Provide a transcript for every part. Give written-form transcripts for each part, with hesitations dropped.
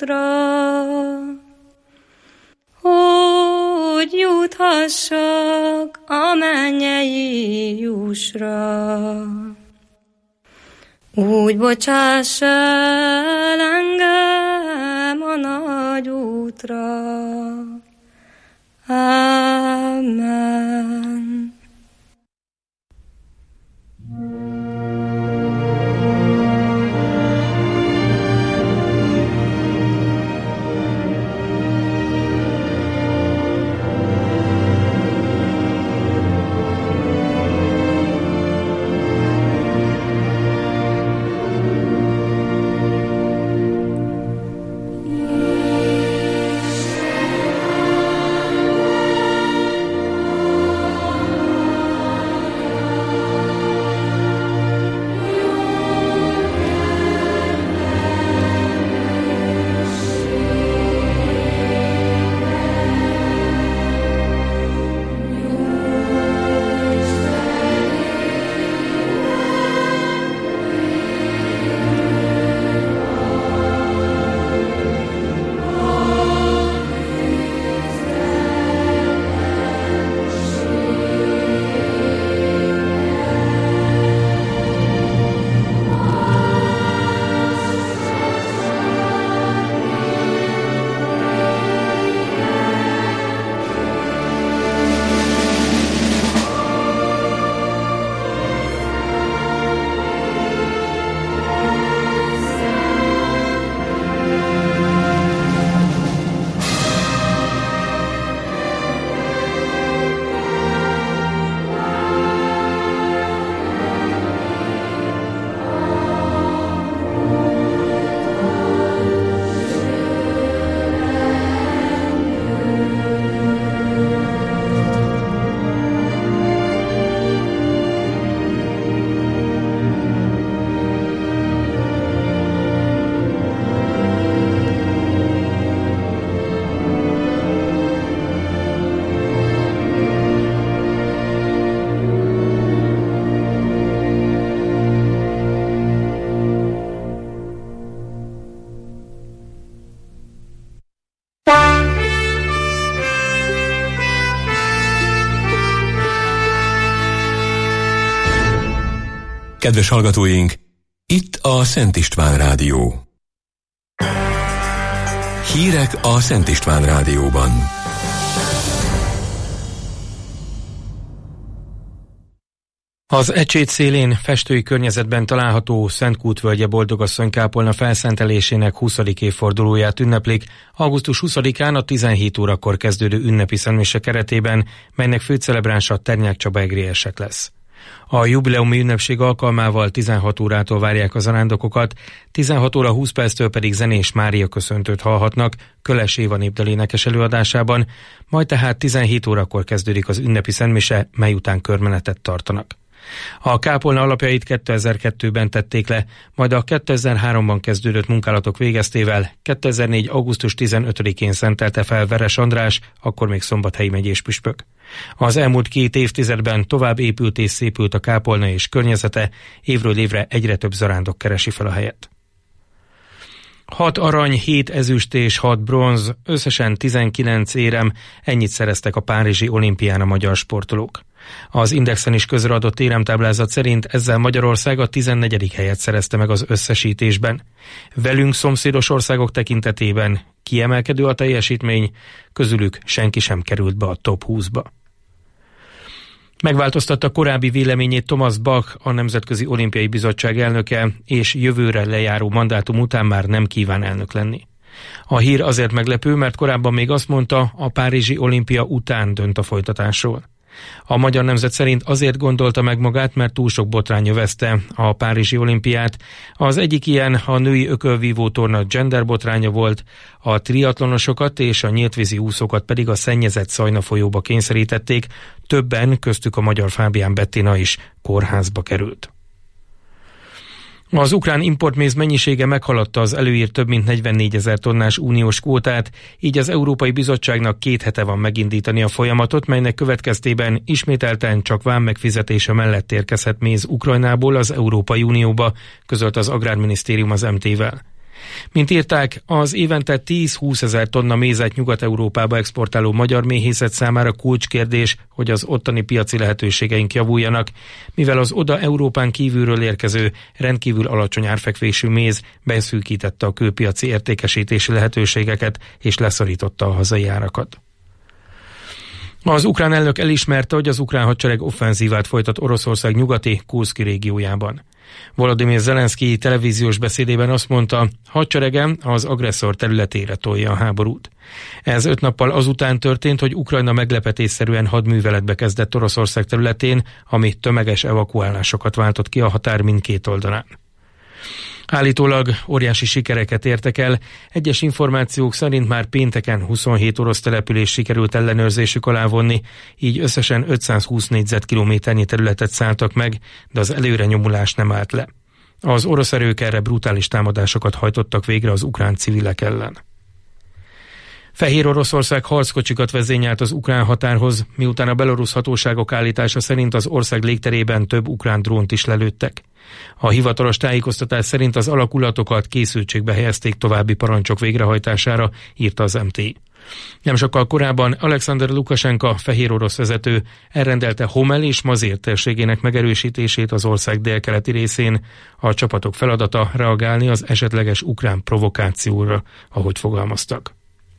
útra, hogy juthassak a mennyei jussra. Úgy bocsáss el engem a nagy útra. Amen. Kedves hallgatóink, itt a Szent István Rádió. Hírek a Szent István Rádióban. Az Ecsét szélén festői környezetben található Szent Kút völgye Boldogasszony kápolna felszentelésének 20. évfordulóját ünneplik augusztus 20-án a 17 órakor kezdődő ünnepi szentmise keretében, melynek főcelebránsa Ternyák Csaba egriesek lesz. A jubileumi ünnepség alkalmával 16 órától várják a zarándokokat, 16 óra 20 perctől pedig zenés Mária köszöntőt hallhatnak Köles Éva népdalénekes előadásában, majd tehát 17 órakor kezdődik az ünnepi szentmise, mely után körmenetet tartanak. A kápolna alapjait 2002-ben tették le, majd a 2003-ban kezdődött munkálatok végeztével 2004. augusztus 15-én szentelte fel Veres András, akkor még Szombathelyi megyés püspök. Az elmúlt 2 évtizedben tovább épült és szépült a kápolna és környezete, évről évre egyre több zarándok keresi fel a helyet. 6 arany, 7 ezüst és 6 bronz, összesen 19 érem, ennyit szereztek a párizsi olimpián a magyar sportolók. Az Indexen is közreadott éremtáblázat szerint ezzel Magyarország a 14. helyet szerezte meg az összesítésben. Velünk szomszédos országok tekintetében kiemelkedő a teljesítmény, közülük senki sem került be a top 20-ba. Megváltoztatta korábbi véleményét Thomas Bach, a Nemzetközi Olimpiai Bizottság elnöke, és jövőre lejáró mandátum után már nem kíván elnök lenni. A hír azért meglepő, mert korábban még azt mondta, a párizsi olimpia után dönt a folytatásról. A magyar nemzet szerint azért gondolta meg magát, mert túl sok botrány övezte a párizsi olimpiát. Az egyik ilyen a női ökölvívó torna gender botránya volt, a triatlonosokat és a nyíltvízi úszókat pedig a szennyezett Szajna folyóba kényszerítették, többen, köztük a magyar Fábián Bettina is kórházba került. Az ukrán importméz mennyisége meghaladta az előírt több mint 44 000 tonnás uniós kvótát, így az Európai Bizottságnak 2 hete van megindítani a folyamatot, melynek következtében ismételten csak vám megfizetése mellett érkezhet méz Ukrajnából az Európai Unióba, közölt az Agrárminisztérium az MT-vel. Mint írták, az évente 10-20 ezer tonna mézet Nyugat-Európába exportáló magyar méhészet számára kulcskérdés, hogy az ottani piaci lehetőségeink javuljanak, mivel az oda Európán kívülről érkező rendkívül alacsony árfekvésű méz beszűkítette a külpiaci értékesítési lehetőségeket és leszorította a hazai árakat. Az ukrán elnök elismerte, hogy az ukrán hadsereg offenzívát folytat Oroszország nyugati Kurszki régiójában. Volodymyr Zelenszky televíziós beszédében azt mondta, hadseregem az agresszor területére tolja a háborút. Ez 5 nappal azután történt, hogy Ukrajna meglepetésszerűen hadműveletbe kezdett Oroszország területén, ami tömeges evakuálásokat váltott ki a határ mindkét oldalán. Állítólag óriási sikereket értek el, egyes információk szerint már pénteken 27 orosz település sikerült ellenőrzésük alá vonni, így összesen 520 négyzetkilométernyi területet szálltak meg, de az előrenyomulás nem állt le. Az orosz erők erre brutális támadásokat hajtottak végre az ukrán civilek ellen. Fehér Oroszország harckocsikat vezényelt az ukrán határhoz, miután a belorusz hatóságok állítása szerint az ország légterében több ukrán drónt is lelőttek. A hivatalos tájékoztatás szerint az alakulatokat készültségbe helyezték további parancsok végrehajtására, írta az MT. Nem sokkal korábban Alexander Lukasenka fehér orosz vezető elrendelte Homel és Mazér térségének megerősítését az ország délkeleti részén. A csapatok feladata reagálni az esetleges ukrán provokációra, ahogy fogalmaztak.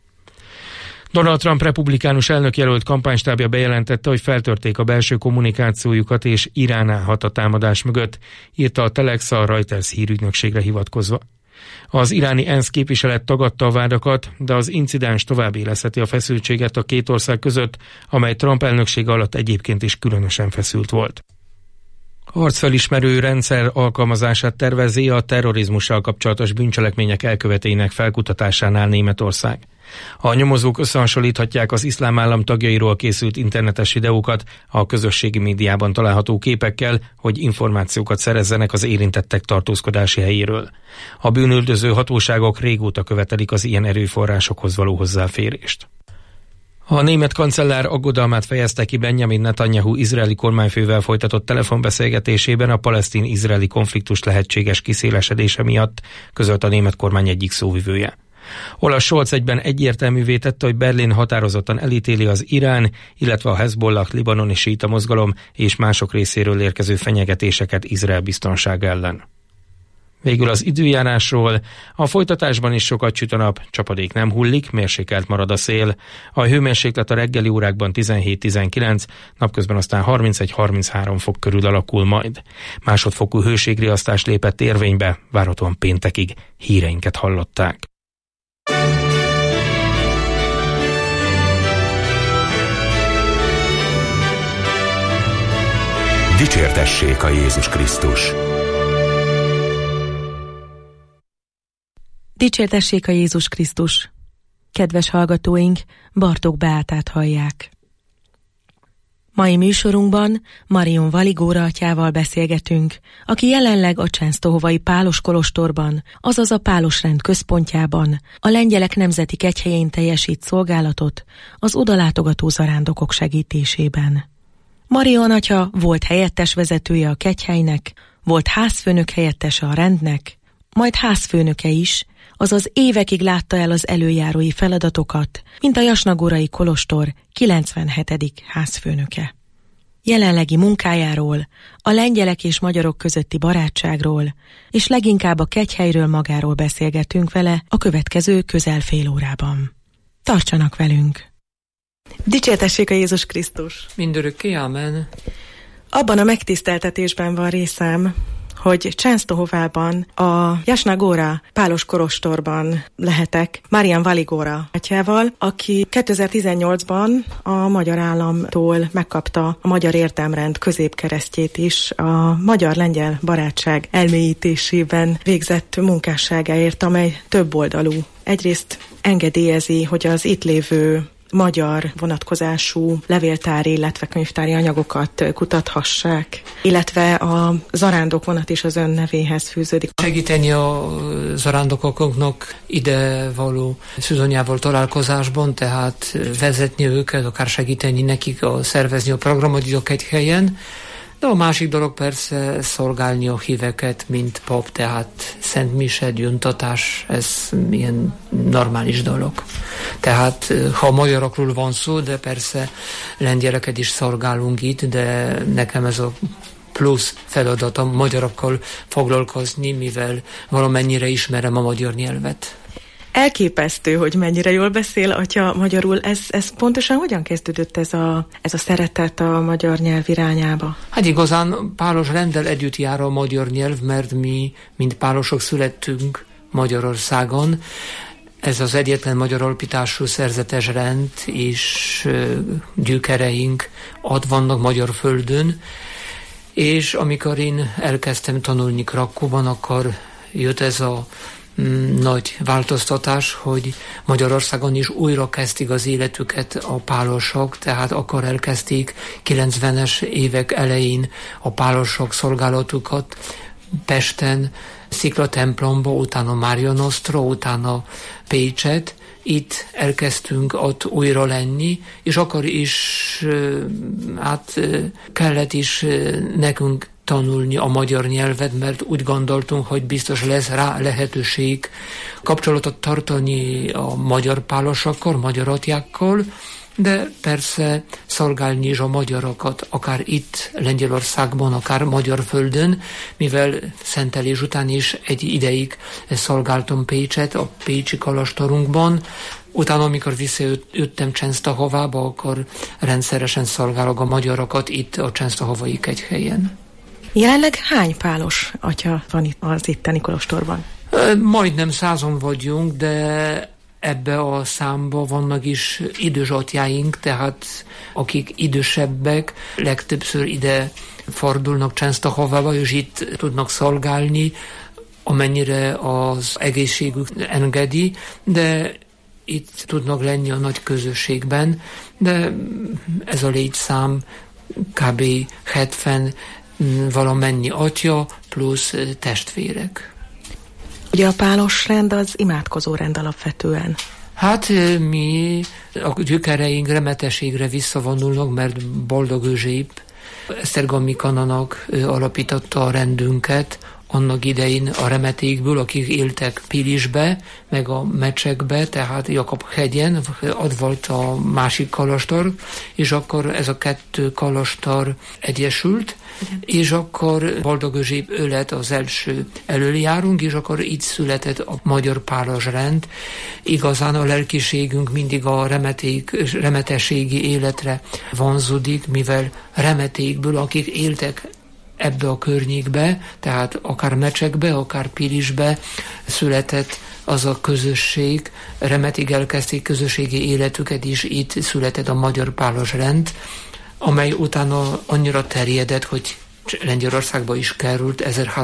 Donald Trump republikánus elnökjelölt kampánystábja bejelentette, hogy feltörték a belső kommunikációjukat és Irán állhat a támadás mögött, írta a Telex a Reuters hírügynökségre hivatkozva. Az iráni ENSZ képviselet tagadta a vádakat, de az incidens tovább élesztheti a feszültséget a két ország között, amely Trump elnöksége alatt egyébként is különösen feszült volt. Arcfelismerő rendszer alkalmazását tervezi a terrorizmussal kapcsolatos bűncselekmények elkövetőinek felkutatásánál Németország. A nyomozók összehasonlíthatják az iszlám állam tagjairól készült internetes videókat a közösségi médiában található képekkel, hogy információkat szerezzenek az érintettek tartózkodási helyéről. A bűnüldöző hatóságok régóta követelik az ilyen erőforrásokhoz való hozzáférést. A német kancellár aggodalmát fejezte ki Benjamin Netanyahu izraeli kormányfővel folytatott telefonbeszélgetésében a palesztin-izraeli konfliktus lehetséges kiszélesedése miatt, közölt a német kormány egyik szóvivője. Olaf Scholz egyben egyértelművé tette, hogy Berlin határozottan elítéli az Irán, illetve a Hezbollah libanoni síita mozgalom és mások részéről érkező fenyegetéseket Izrael biztonsága ellen. Végül az időjárásról. A folytatásban is sokat süt a nap, csapadék nem hullik, mérsékelt marad a szél. A hőmérséklet a reggeli órákban 17-19, napközben aztán 31-33 fok körül alakul majd. Másodfokú hőségriasztás lépett érvénybe, várhatóan péntekig. Híreinket hallották. Dicsértessék a Jézus Krisztus! Dicsértessék a Jézus Krisztus! Kedves hallgatóink, Bartók Beátát hallják. Mai műsorunkban Marion Valigóra atyával beszélgetünk, aki jelenleg a Csensztohovai Pálos kolostorban, azaz a Pálosrend központjában, a lengyelek nemzeti kegyhelyén teljesít szolgálatot az odalátogató zarándokok segítésében. Marion atya volt helyettes vezetője a kegyhelynek, volt házfőnök helyettese a rendnek, majd házfőnöke is, azaz évekig látta el az előjárói feladatokat, mint a Jasnagórai kolostor 97. házfőnöke. Jelenlegi munkájáról, a lengyelek és magyarok közötti barátságról, és leginkább a kegyhelyről magáról beszélgetünk vele a következő közel fél órában. Tartsanak velünk! Dicsértessék a Jézus Krisztus! Mindörökké, amen! Abban a megtiszteltetésben van részem, hogy Csensztohovában, a Jasnagóra Pálos kolostorban lehetek Marian Valigóra atyával, aki 2018-ban a magyar államtól megkapta a Magyar Érdemrend középkeresztjét is a magyar-lengyel barátság elmélyítésében végzett munkásságáért, amely több oldalú. Egyrészt engedélyezi, hogy az itt lévő magyar vonatkozású levéltári, illetve könyvtári anyagokat kutathassák, illetve a zarándok vonat is az ön nevéhez fűződik. Segíteni a zarándokoknak ide való szezonjával találkozásban, tehát vezetni őket, akár segíteni nekik szervezni a programot itt a kegyhelyen. De a másik dolog persze szolgálni a híveket, mint pap, tehát Szent Mise, gyuntatás, ez ilyen normális dolog. Tehát ha magyarokról van szó, de persze lengyeleket is szolgálunk itt, de nekem ez a plusz feladatom magyarokkal foglalkozni, mivel valamennyire ismerem a magyar nyelvet. Elképesztő, hogy mennyire jól beszél atya magyarul. Ez pontosan hogyan kezdődött ez a szeretet a magyar nyelv irányába? Hát igazán pálos renddel együtt jár a magyar nyelv, mert mi, mint pálosok születtünk Magyarországon. Ez az egyetlen magyar alapítású szerzetes rend, és gyökereink ott vannak magyar földön. És amikor én elkezdtem tanulni Krakóban, akkor jött ez a nagy változtatás, hogy Magyarországon is újra kezdték az életüket a pálosok, tehát akkor elkezdték 90-es évek elején a pálosok szolgálatukat Pesten, Sziklatemplomba, utána Mária Nostra, utána Pécset. Itt elkezdtünk ott újra lenni, és akkor is kellett is nekünk tanulni a magyar nyelvet, mert úgy gondoltunk, hogy biztos lesz rá lehetőség kapcsolatot tartani a magyar pálosokkal, magyar atyákkal, de persze szolgálni is a magyarokat, akár itt Lengyelországban, akár magyar földön, mivel szentelés után is egy ideig szolgáltam Pécset, a pécsi kalastorunkban. Utána, amikor visszajöttem Csensztahovába, akkor rendszeresen szolgálok a magyarokat itt a Csensztahovai kegyhelyen. Jelenleg hány pálos atya van itt az itteni kolostorban? Majdnem 100-on vagyunk, de ebbe a számba vannak is idős atyáink, tehát akik idősebbek, legtöbbször ide fordulnak Csensztahovába, és itt tudnak szolgálni, amennyire az egészségük engedi, de itt tudnak lenni a nagy közösségben, de ez a létszám kb. 70 valamennyi atya plusz testvérek. Ugye a pálos rend az imádkozó rend alapvetően. Hát mi a gyökereink remetességre visszavonulnak, mert Boldog Euzsép, Esztergomi kanonak alapította a rendünket, annak idején a remetékből, akik éltek Pilisbe, meg a Mecsekbe, tehát Jakab-hegyen, ott volt a másik kolostor, és akkor ez a kettő kolostor egyesült, és akkor Boldog Euzsép ő lett az első előjárunk, és akkor így született a magyar pálos rend. Igazán a lelkiségünk mindig a remetességi életre vonzódik, mivel remetékből, akik éltek ebbe a környékbe, tehát akár Mecsekbe, akár Pilisbe született az a közösség, remetig elkezdték közösségi életüket is, itt született a magyar pálos rend, amely utána annyira terjedett, hogy Lengyelországba is került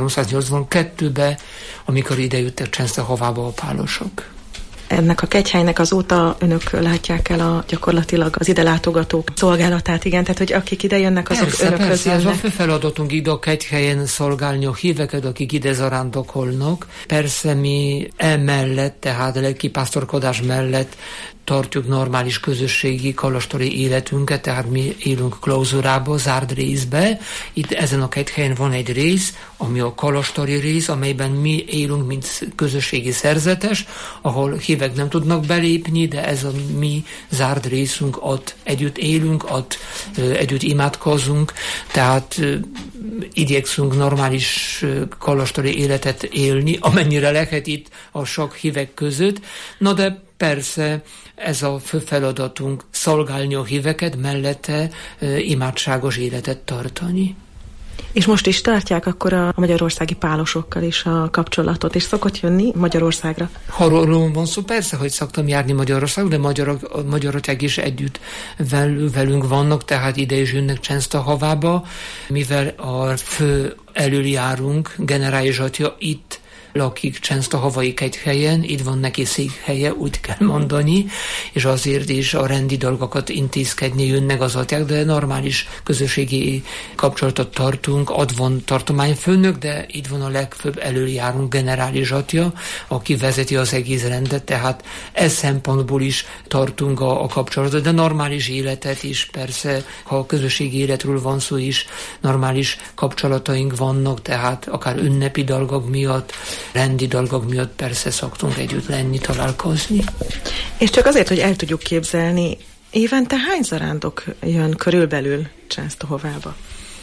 1382-be, amikor idejöttek Csensztahovába a pálosok. Ennek a kegyhelynek azóta önök látják el gyakorlatilag az ide látogatók szolgálatát, igen, tehát hogy akik ide jönnek, azok önökhöz jönnek. Ez a fő feladatunk ide a kegyhelyen szolgálni a híveket, akik ide zarándokolnak. Persze mi emellett, tehát a lelkipásztorkodás mellett tartjuk normális közösségi kolostori életünket, tehát mi élünk klauzúrába, zárt részbe. Itt ezen a kegyhelyen van egy rész, ami a kolostori rész, amelyben mi élünk, mint közösségi szerzetes, ahol hívek nem tudnak belépni, de ez a mi zárt részünk, ott együtt élünk, ott együtt imádkozunk, tehát igyekszünk normális kolostori életet élni, amennyire lehet itt a sok hívek között. Na de persze ez a fő feladatunk, szolgálni a híveket, mellette imádságos életet tartani. És most is tartják akkor a magyarországi pálosokkal is a kapcsolatot, és szokott jönni Magyarországra? Ha rólam van szó, persze, hogy szoktam járni Magyarországra, de magyarok is együtt velünk vannak, tehát ide is jönnek Csensztahovába, mivel a fő előjárunk, generális atya itt lakik Csensztahavai Kegyhelyen, itt van neki székhelye, úgy kell mondani, és azért is a rendi dolgokat intézkedni jönnek az atyák, de normális közösségi kapcsolatot tartunk, ott van tartományfőnök, de itt van a legfőbb előjárunk generális atya, aki vezeti az egész rendet, tehát ez szempontból is tartunk a kapcsolatot, de normális életet is, persze, ha a közösségi életről van szó is, normális kapcsolataink vannak, tehát akár ünnepi dolgok miatt, rendi dolgok miatt persze szoktunk együtt lenni, találkozni. És csak azért, hogy el tudjuk képzelni, évente hány zarándok jön körülbelül Csensztahovába?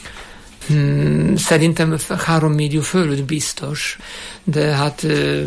Szerintem 3 millió fölött biztos, de hát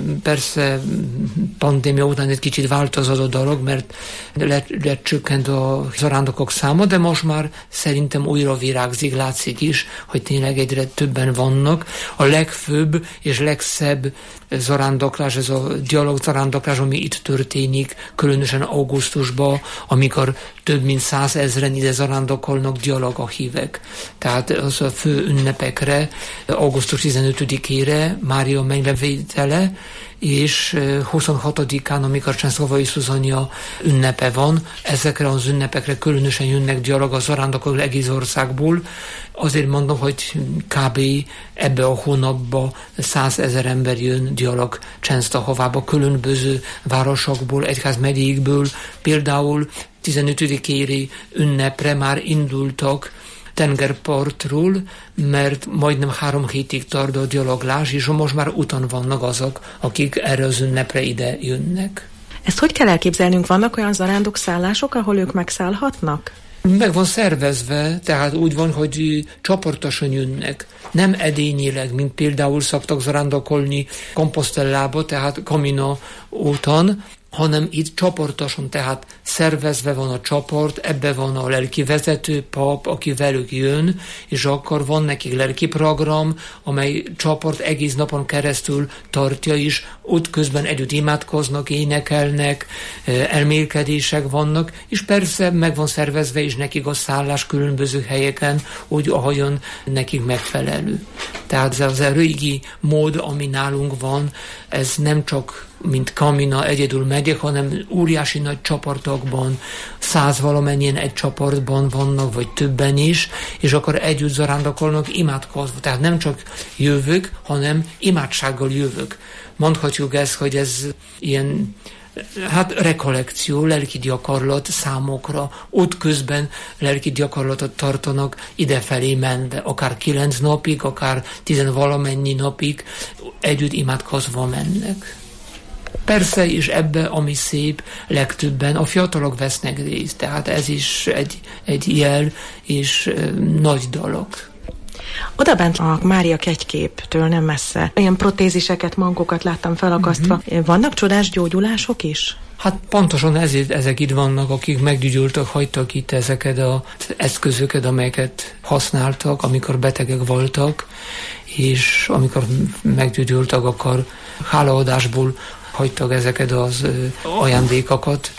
persze pandémia után egy kicsit változott a dolog, mert lecsökkent a zarándokok száma, de most már szerintem újra virágzik, látszik is, hogy tényleg egyre többen vannak. A legfőbb és legszebb zarándoklás, ez a dialóg zarándoklás, ami itt történik, különösen augusztusban, amikor több mint 100 000 ide zarándokolnak dialóg hívek. Tehát az a fő ünnepekre, augusztus 15-ére Mária megbevétele, és 26-án, amikor Csensztahavai Szuzanya ünnepe van, ezekre az ünnepekre különösen jönnek dialóg az zarándokok egész országból. Azért mondom, hogy kb. Ebbe a hónapban 100 000 ember jön dialóg Csensztahovába, különböző városokból, egyházmegyékből. Például 15-éri ünnepre már indultak tengerpartról, mert majdnem 3 hétig tart a dialoglás, és most már úton vannak azok, akik erre az ünnepre ide jönnek. Ezt hogy kell elképzelnünk? Vannak olyan zarándokszállások, ahol ők megszállhatnak? Meg van szervezve, tehát úgy van, hogy csoportosan jönnek. Nem edényileg, mint például szoktak zarándokolni Compostellába, tehát Camino úton, hanem itt csoportosan, tehát szervezve van a csoport, ebbe van a lelki vezető, pap, aki velük jön, és akkor van nekik lelki program, amely csoport egész napon keresztül tartja is, útközben együtt imádkoznak, énekelnek, elmélkedések vannak, és persze meg van szervezve is nekik a szállás különböző helyeken, úgy ahogyan nekik megfelelő. Tehát ez az régi mód, ami nálunk van, ez nem csak mint Camina egyedül megyek, hanem óriási nagy csoportokban, 100 valamennyien egy csoportban vannak, vagy többen is, és akkor együtt zarándokolnak imádkozva. Tehát nem csak jövök, hanem imádsággal jövök. Mondhatjuk ezt, hogy ez ilyen rekollekció, lelki gyakorlat számokra. Útközben lelki gyakorlatot tartanak idefelé menve, akár 9 napig, akár 10 valamennyi napig együtt imádkozva mennek. Persze, és ebbe, ami szép, legtöbben a fiatalok vesznek részt, tehát ez is egy jel és nagy dolog. Oda bent a Mária kegyképtől nem messze ilyen protéziseket, mankokat láttam felakasztva. Vannak csodás gyógyulások is? Hát pontosan ezek itt vannak, akik meggyógyultak, hagytak itt ezeket az eszközöket, amelyeket használtak, amikor betegek voltak, és amikor meggyógyultak, akkor hálaadásból hagytak ezeket az ajándékokat,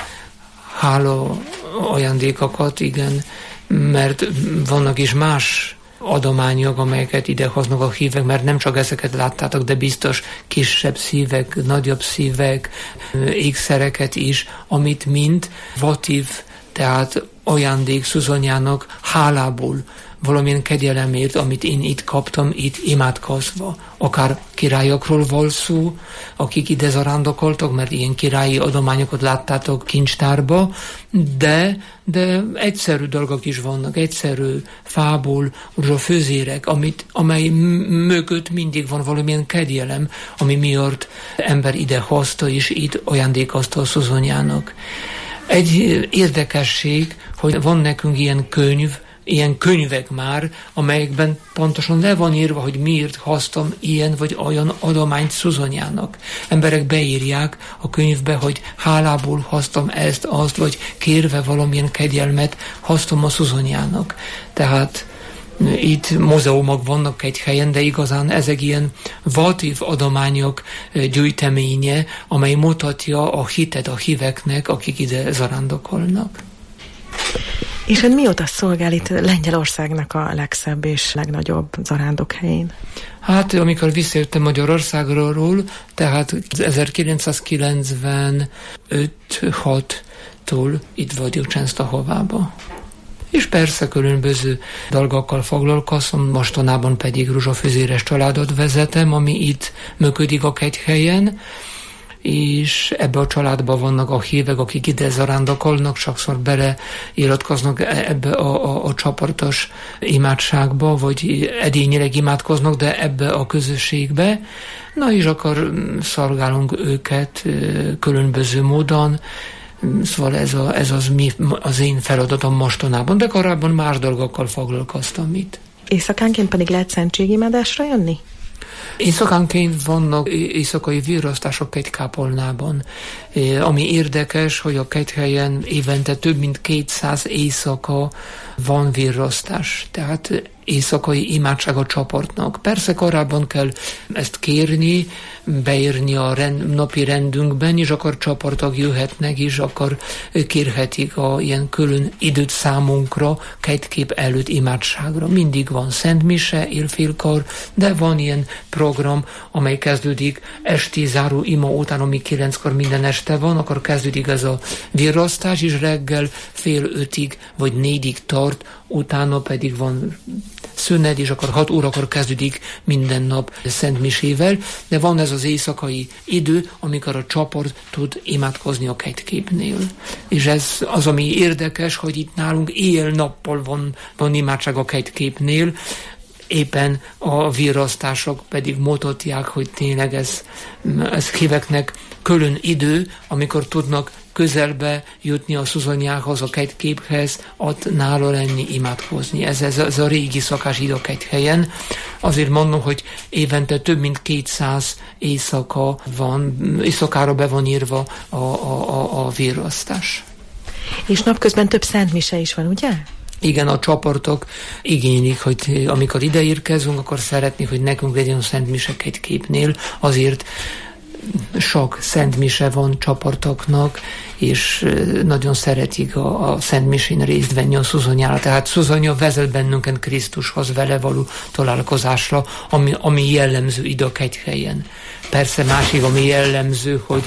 hála ajándékokat, igen, mert vannak is más adományok, amelyeket idehoznak a hívek, mert nem csak ezeket láttátok, de biztos kisebb szívek, nagyobb szívek, ékszereket is, amit mind votív, tehát ajándék Szuzanyának hálából, valamilyen kegyelemért, amit én itt kaptam, itt imádkozva. Akár királyokról volt szó, akik ide zarándokoltak, mert ilyen királyi adományokat láttátok kincstárba, de egyszerű dolgok is vannak, egyszerű fából, a főzérek, amely mögött mindig van valamilyen kegyelem, ami miatt ember ide hozta, és itt ajándékozta a Szuzanyának. Egy érdekesség, hogy van nekünk ilyen könyvek már, amelyekben pontosan le van írva, hogy miért hoztam ilyen vagy olyan adományt Szuzanyának. Emberek beírják a könyvbe, hogy hálából hoztam ezt, azt, vagy kérve valamilyen kegyelmet hoztam a Szuzanyának. Tehát itt múzeumok vannak egy helyen, de igazán ezek ilyen votív adományok gyűjteménye, amely mutatja a hitet a híveknek, akik ide zarándokolnak. És ön mióta szolgál itt Lengyelországnak a legszebb és legnagyobb zarándokhelyén? Hát, amikor visszajöttem Magyarországról, tehát 1995-6-tól itt vagyok Częsztahovába. És persze különböző dolgokkal foglalkozom, mostanában pedig rózsafőzéres családot vezetem, ami itt működik a Kegyhelyen, és ebbe a családban vannak a hívek, akik ide zarándokolnak, sokszor beiratkoznak ebbe a csoportos imádságba, vagy edényileg imádkoznak, de ebbe a közösségbe. Na és akkor szolgálunk őket különböző módon, szóval ez az én feladatom mostanában, de korábban más dolgokkal foglalkoztam itt. Éjszakánként pedig lehet szentségimádásra jönni? Éjszakánként vannak éjszakai virrasztások Kegykápolnában, ami érdekes, hogy a Kegyhelyen évente több mint 200 éjszaka van virrasztás, tehát éjszakai imádság a csoportnak. Persze korábban kell ezt kérni, beírni a napi rendünkben, és akkor csoportok jöhetnek, és akkor kérhetik ilyen külön időt számunkra, kegytkép előtt imádságra. Mindig van szentmise, éjfélkor, de van ilyen program, amely kezdődik esti záró ima után, ami 9-kor minden este van, akkor kezdődik ez a virrasztás, és reggel 4:30 vagy 4-ig tart, utána pedig van szünet, és akkor 6 órakor kezdődik minden nap szentmisével, de van ez az éjszakai idő, amikor a csoport tud imádkozni a kegytképnél. És ez az, ami érdekes, hogy itt nálunk éjjel-nappal van imádság a kegytképnél, éppen a virrasztások pedig mutatják, hogy tényleg ez híveknek külön idő, amikor tudnak közelbe jutni a szuzonyához, a kegytképhez, ott nála lenni, imádkozni. Ez a régi szokás idő a Kegyhelyen. Azért mondom, hogy évente több mint 200 éjszakára be van írva a virrasztás. És napközben több szentmise is van, ugye? Igen, a csoportok igénylik, hogy amikor ide érkezünk, akkor szeretnék, hogy nekünk legyen szentmise Kegytképnél, azért sok szentmise van csoportoknak, és nagyon szeretik a szentmisén részt venni a szuzonyára. Tehát szuzonya vezet bennünket Krisztushoz, vele való találkozásra, ami jellemző ide a Kegyhelyen. Persze másik, ami jellemző, hogy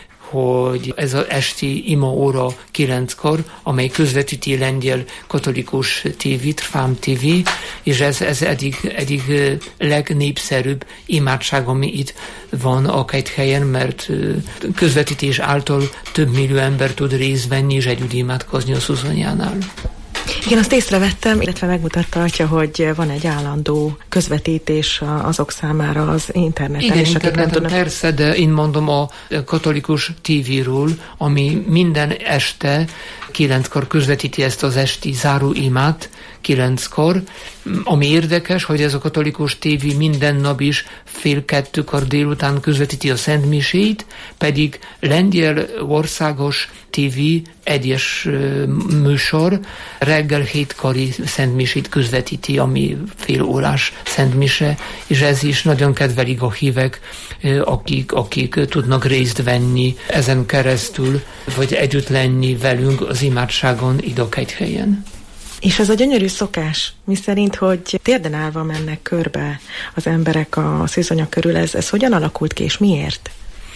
ez az esti ima óra 9-kor, amely közvetíti lengyel katolikus TV, Trwam TV, és ez eddig legnépszerűbb imádság, ami itt van a Kegyhelyen, mert közvetítés által több millió ember tud részt venni, és együtt imádkozni a szuzonyánál. Igen, azt észrevettem, illetve megmutatta Atya, hogy van egy állandó közvetítés azok számára az interneten. Igen, interneten persze, de én mondom a katolikus TV-ről, ami minden este 9-kor közvetíti ezt az esti záró imát, 9-kor. Ami érdekes, hogy ez a katolikus TV minden nap is 1:30 délután közvetíti a szentmisét, pedig lengyel országos TV egyes műsor reggel 7-kori szentmisét közvetíti, ami fél órás szentmise, és ez is nagyon kedvelik a hívek, akik tudnak részt venni ezen keresztül, vagy együtt lenni velünk az imádságon ide a Kegyhelyen. És ez a gyönyörű szokás, miszerint, hogy térden állva mennek körbe az emberek a szuzonya körül, ez hogyan alakult ki, és miért?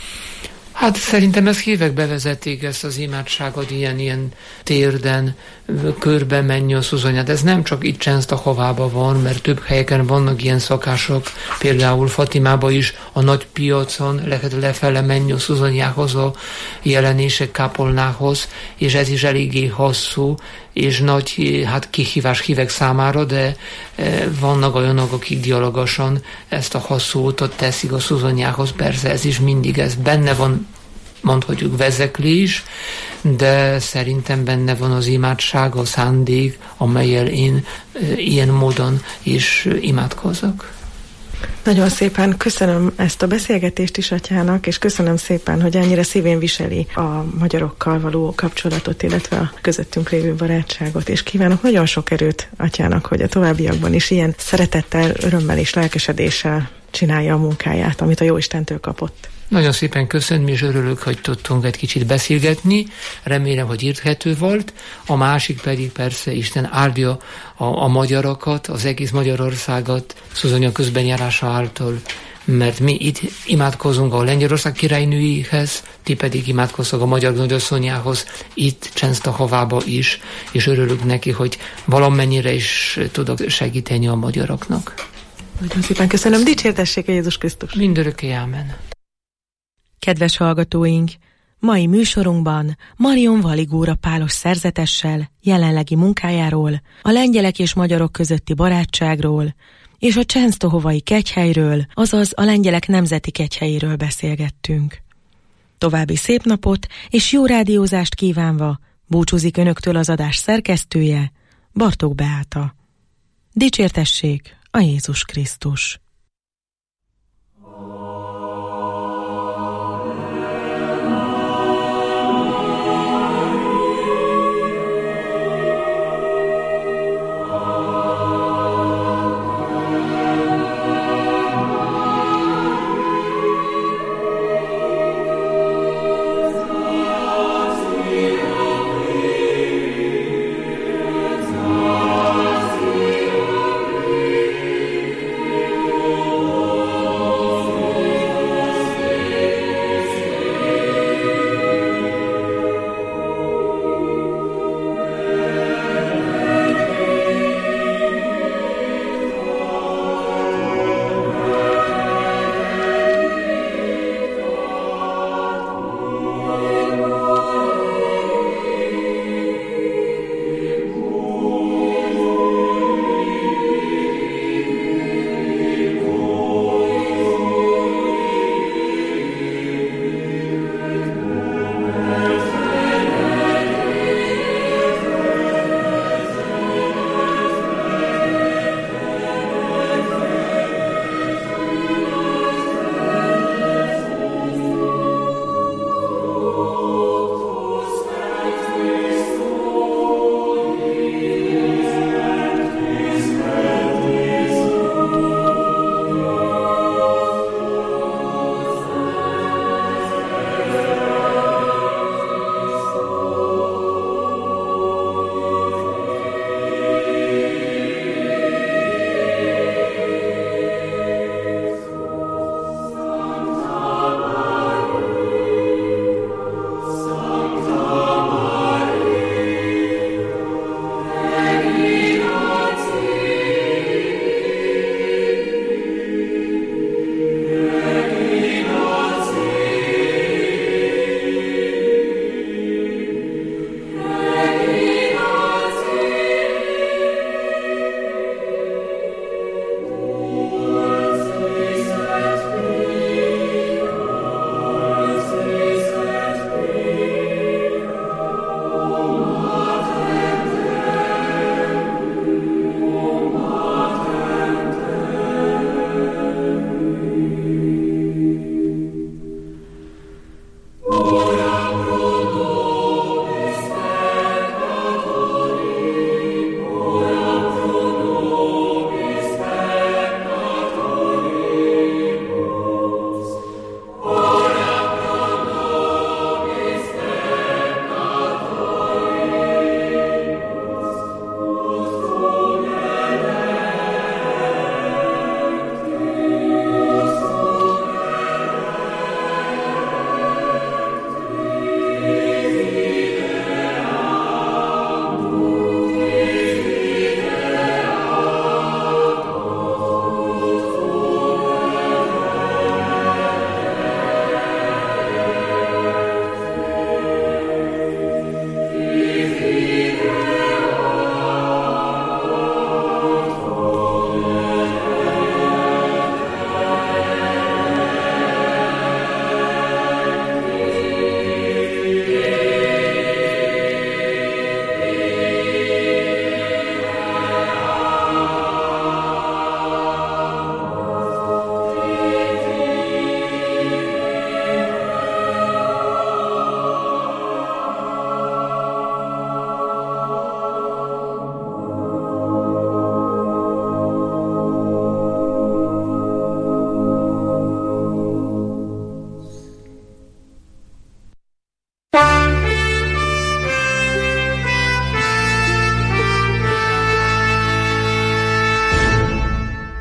Hát szerintem ezt hívek bevezették ezt az imádságot, ilyen térden körbe menni a szuzonyát. Ez nem csak itt Częsztahovában van, mert több helyeken vannak ilyen szokások, például Fatimában is a nagy piacon lehet lefele menni a szuzonyához, a jelenések kápolnához, és ez is eléggé hosszú, és nagy kihívás hívek számára, de vannak olyanok, akik dialogosan ezt a hosszú utat teszik a szuzonyához. Persze ez is mindig benne van, mondhatjuk vezeklés, de szerintem benne van az imádság, a szándék, amellyel én ilyen módon is imádkozok. Nagyon szépen köszönöm ezt a beszélgetést is Atyának, és köszönöm szépen, hogy ennyire szívén viseli a magyarokkal való kapcsolatot, illetve a közöttünk lévő barátságot, és kívánok nagyon sok erőt Atyának, hogy a továbbiakban is ilyen szeretettel, örömmel és lelkesedéssel csinálja a munkáját, amit a Jóistentől kapott. Nagyon szépen köszönöm, és örülök, hogy tudtunk egy kicsit beszélgetni. Remélem, hogy érthető volt. A másik pedig persze Isten áldja a magyarokat, az egész Magyarországot Szuzsanya közbenjárása által, mert mi itt imádkozunk a Lengyelország királynőihez, ti pedig imádkoztok a magyar nagyasszonyához, itt Csensztahovába is, és örülök neki, hogy valamennyire is tudok segíteni a magyaroknak. Nagyon szépen köszönöm, dicsértessék a Jézus Krisztus! Mindörökké, ámen! Kedves hallgatóink, mai műsorunkban Marion Valigóra pálos szerzetessel, jelenlegi munkájáról, a lengyelek és magyarok közötti barátságról, és a csensztohovai kegyhelyről, azaz a lengyelek nemzeti kegyhelyéről beszélgettünk. További szép napot és jó rádiózást kívánva búcsúzik önöktől az adás szerkesztője, Bartók Beáta. Dicsértessék a Jézus Krisztus!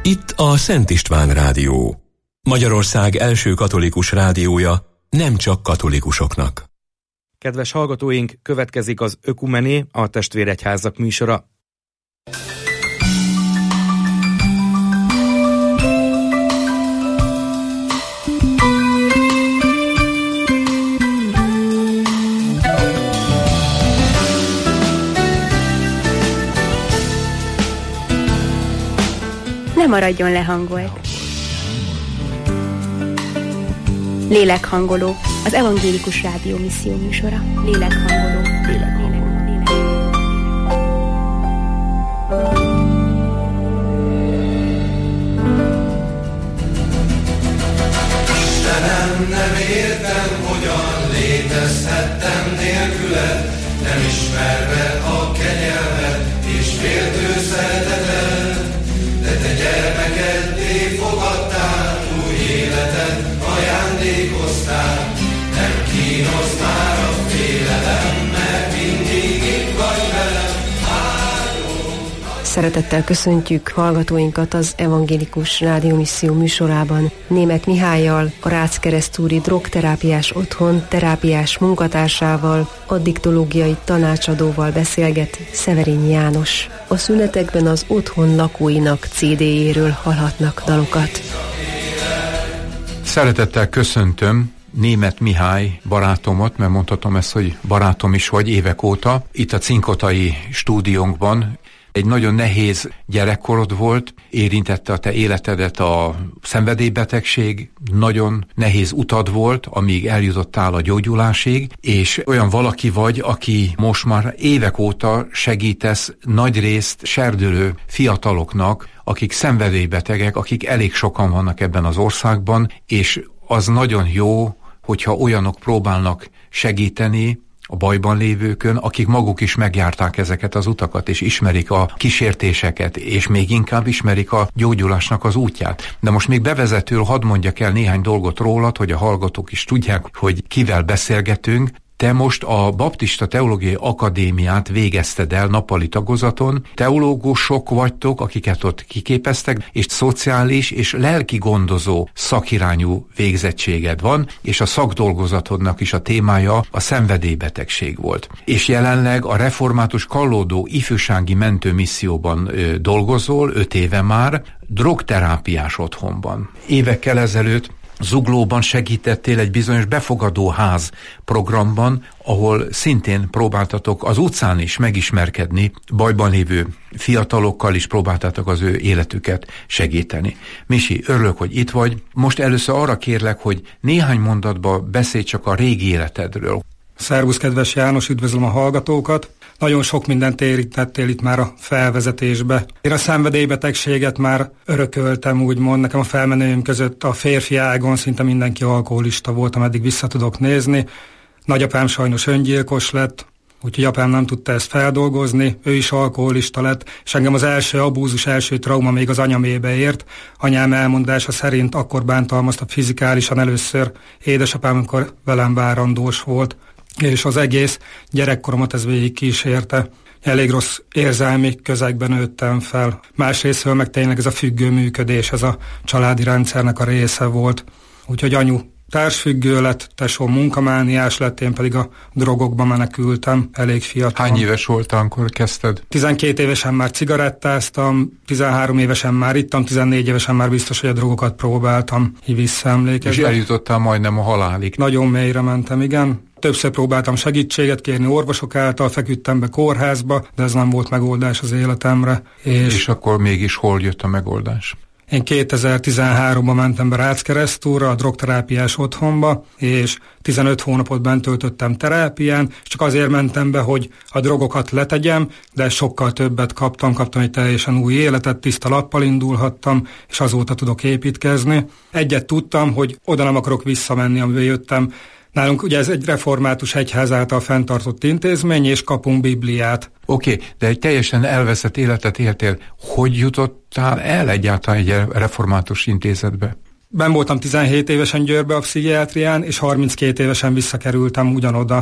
Itt a Szent István Rádió. Magyarország első katolikus rádiója, nem csak katolikusoknak. Kedves hallgatóink, következik az Ökumené, a Testvéregyházak műsora. Ne maradjon lehangolt. Lélekhangoló, az Evangélikus Rádió misszió műsora. Lélekhangoló. Istenem, nem értem, hogyan létezhettem nélküled, nem ismerve a kegyelmet és féltő szeretetet, de te gyermekeddé fogadtál, új életet ajándékoztál, nem kínos már a félelem, mert mindig itt vagy velem. Szeretettel köszöntjük hallgatóinkat az Evangélikus Rádiómisszió műsorában. Németh Mihállyal, a Rácz-Keresztúri Drogterápiás Otthon terápiás munkatársával, addiktológiai tanácsadóval beszélget Szeverényi János. A szünetekben az otthon lakóinak CD-jéről hallhatnak dalokat. Szeretettel köszöntöm Németh Mihály barátomat, mert mondhatom ezt, hogy barátom is vagy évek óta. Itt a Cinkotai stúdiónkban. Egy nagyon nehéz gyerekkorod volt, érintette a te életedet a szenvedélybetegség, nagyon nehéz utad volt, amíg eljutottál a gyógyulásig, és olyan valaki vagy, aki most már évek óta segítesz nagyrészt serdülő fiataloknak, akik szenvedélybetegek, akik elég sokan vannak ebben az országban, és az nagyon jó, hogyha olyanok próbálnak segíteni a bajban lévőkön, akik maguk is megjárták ezeket az utakat, és ismerik a kísértéseket, és még inkább ismerik a gyógyulásnak az útját. De most még bevezetőül hadd mondjak el néhány dolgot rólad, hogy a hallgatók is tudják, hogy kivel beszélgetünk. Te most a Baptista Teológiai Akadémiát végezted el nappali tagozaton. Teológusok vagytok, akiket ott kiképeztek, és szociális és lelki gondozó szakirányú végzettséged van, és a szakdolgozatodnak is a témája a szenvedélybetegség volt. És jelenleg a református Kallódó ifjúsági mentőmisszióban dolgozol, 5 éve már, drogterápiás otthonban. Évekkel ezelőtt Zuglóban segítettél egy bizonyos befogadóház programban, ahol szintén próbáltatok az utcán is megismerkedni, bajban lévő fiatalokkal is próbáltatok az ő életüket segíteni. Misi, örülök, hogy itt vagy. Most először arra kérlek, hogy néhány mondatban beszélj csak a régi életedről. Szervusz, kedves János, üdvözlöm a hallgatókat! Nagyon sok mindent érintettél itt már a felvezetésbe. Én a szenvedélybetegséget már örököltem, úgymond. Nekem a felmenőim között a férfi ágon szinte mindenki alkoholista volt, ameddig vissza tudok nézni. Nagyapám sajnos öngyilkos lett, úgyhogy apám nem tudta ezt feldolgozni, ő is alkoholista lett, és engem az első abúzus, első trauma még az anyamébe ért. Anyám elmondása szerint akkor bántalmazta fizikálisan először édesapám, amikor velem várandós volt, és az egész gyerekkoromat ez végig kísérte. Elég rossz érzelmi közegben nőttem fel. Másrésztről meg tényleg ez a függő működés, ez a családi rendszernek a része volt. Úgyhogy anyu társfüggő lett, tesó munkamániás lett, én pedig a drogokba menekültem, elég fiatal. Hány éves voltál, amikor kezdted? 12 évesen már cigarettáztam, 13 évesen már ittam, 14 évesen már biztos, hogy a drogokat próbáltam, így visszaemlékezve. És eljutottál majdnem a halálig. Nagyon mélyre mentem, igen. Többször próbáltam segítséget kérni orvosok által, feküdtem be kórházba, de ez nem volt megoldás az életemre. És akkor mégis hol jött a megoldás? Én 2013-ban mentem be Rácz-Keresztúrra, a drogterápiás otthonba, és 15 hónapot bent töltöttem terápián, csak azért mentem be, hogy a drogokat letegyem, de sokkal többet kaptam egy teljesen új életet, tiszta lappal indulhattam, és azóta tudok építkezni. Egyet tudtam, hogy oda nem akarok visszamenni, amivel jöttem. Nálunk ugye ez egy református egyház által fenntartott intézmény, és kapunk Bibliát. Oké, de egy teljesen elveszett életet éltél. Hogy jutottál el egyáltalán egy református intézetbe? Ben voltam 17 évesen Győrbe a pszichiátrián, és 32 évesen visszakerültem ugyanoda.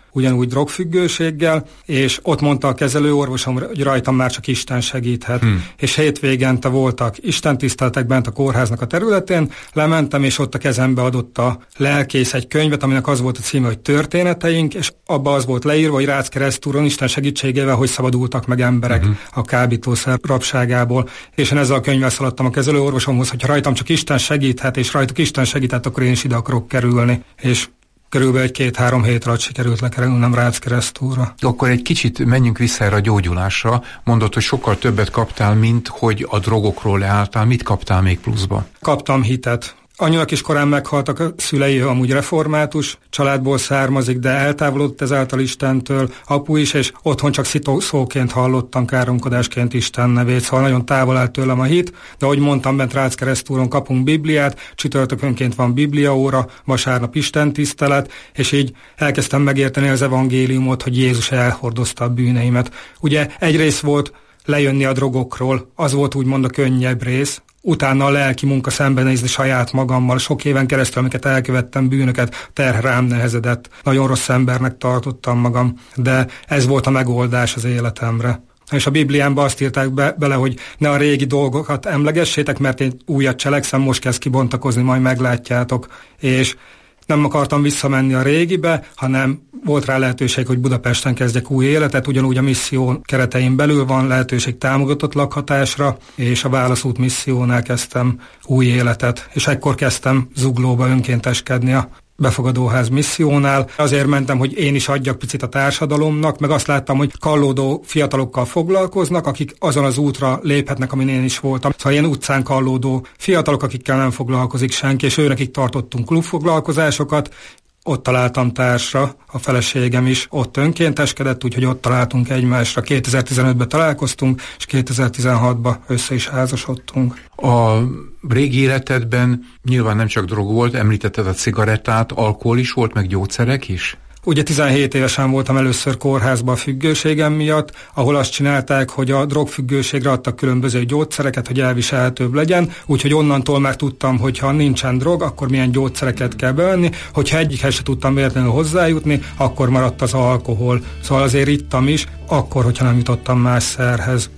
ugyanúgy drogfüggőséggel, és ott mondta a kezelőorvosom, hogy rajtam már csak Isten segíthet. És hétvégente voltak istentiszteletek bent a kórháznak a területén, lementem, és ott a kezembe adott a lelkész egy könyvet, aminek az volt a címe, hogy Történeteink, és abba az volt leírva, hogy Rácz-Keresztúron Isten segítségével hogy szabadultak meg emberek a kábítószer rabságából. És én ezzel a könyvvel szaladtam a kezelőorvosomhoz, hogy rajtam csak Isten segíthet, és rajtuk Isten segíthet, akkor én is ide akarok kerülni. És körülbelül 1-2-3 hét alatt sikerült lekerülnem Rácz-Keresztúra. Akkor egy kicsit menjünk vissza erre a gyógyulásra. Mondod, hogy sokkal többet kaptál, mint hogy a drogokról leálltál. Mit kaptál még pluszba? Kaptam hitet. Anyunak is korán meghaltak a szülei, amúgy református családból származik, de eltávolodott ezáltal Istentől, apu is, és otthon csak szóként hallottam káromkodásként Isten nevét, szóval nagyon távol állt tőlem a hit, de ahogy mondtam, bent Rácz-Keresztúron kapunk Bibliát, csütörtökönként van Bibliaóra, vasárnap istentisztelet, és így elkezdtem megérteni az evangéliumot, hogy Jézus elhordozta a bűneimet. Ugye egyrészt volt lejönni a drogokról, az volt úgymond a könnyebb rész, utána a lelki munka szembenézni saját magammal, sok éven keresztül, amiket elkövettem, bűnöket, terh rám nehezedett. Nagyon rossz embernek tartottam magam, de ez volt a megoldás az életemre. És a Bibliámban azt írták bele, hogy ne a régi dolgokat emlegessétek, mert én újat cselekszem, most kezd kibontakozni, majd meglátjátok. És nem akartam visszamenni a régibe, hanem volt rá lehetőség, hogy Budapesten kezdjek új életet, ugyanúgy a misszió keretein belül van lehetőség támogatott lakhatásra, és a Válaszút missziónál kezdtem új életet, és ekkor kezdtem Zuglóba önkénteskedni a befogadóház missziónál. Azért mentem, hogy én is adjak picit a társadalomnak, meg azt láttam, hogy kallódó fiatalokkal foglalkoznak, akik azon az útra léphetnek, amin én is voltam. Szóval ilyen utcán kallódó fiatalok, akikkel nem foglalkozik senki, és őnekik tartottunk klubfoglalkozásokat. Ott találtam társra, a feleségem is ott önkénteskedett, úgyhogy ott találtunk egymásra. 2015-ben találkoztunk, és 2016-ban össze is házasodtunk. A régi életedben nyilván nem csak drog volt, említetted a cigarettát, alkohol is volt, meg gyógyszerek is? Ugye 17 évesen voltam először kórházba a függőségem miatt, ahol azt csinálták, hogy a drogfüggőségre adtak különböző gyógyszereket, hogy elviselhetőbb legyen, úgyhogy onnantól már tudtam, hogy ha nincsen drog, akkor milyen gyógyszereket kell bevenni, hogyha egyikhez se tudtam véletlenül hozzájutni, akkor maradt az alkohol. Szóval azért ittam is, akkor, hogyha nem jutottam más szerhez.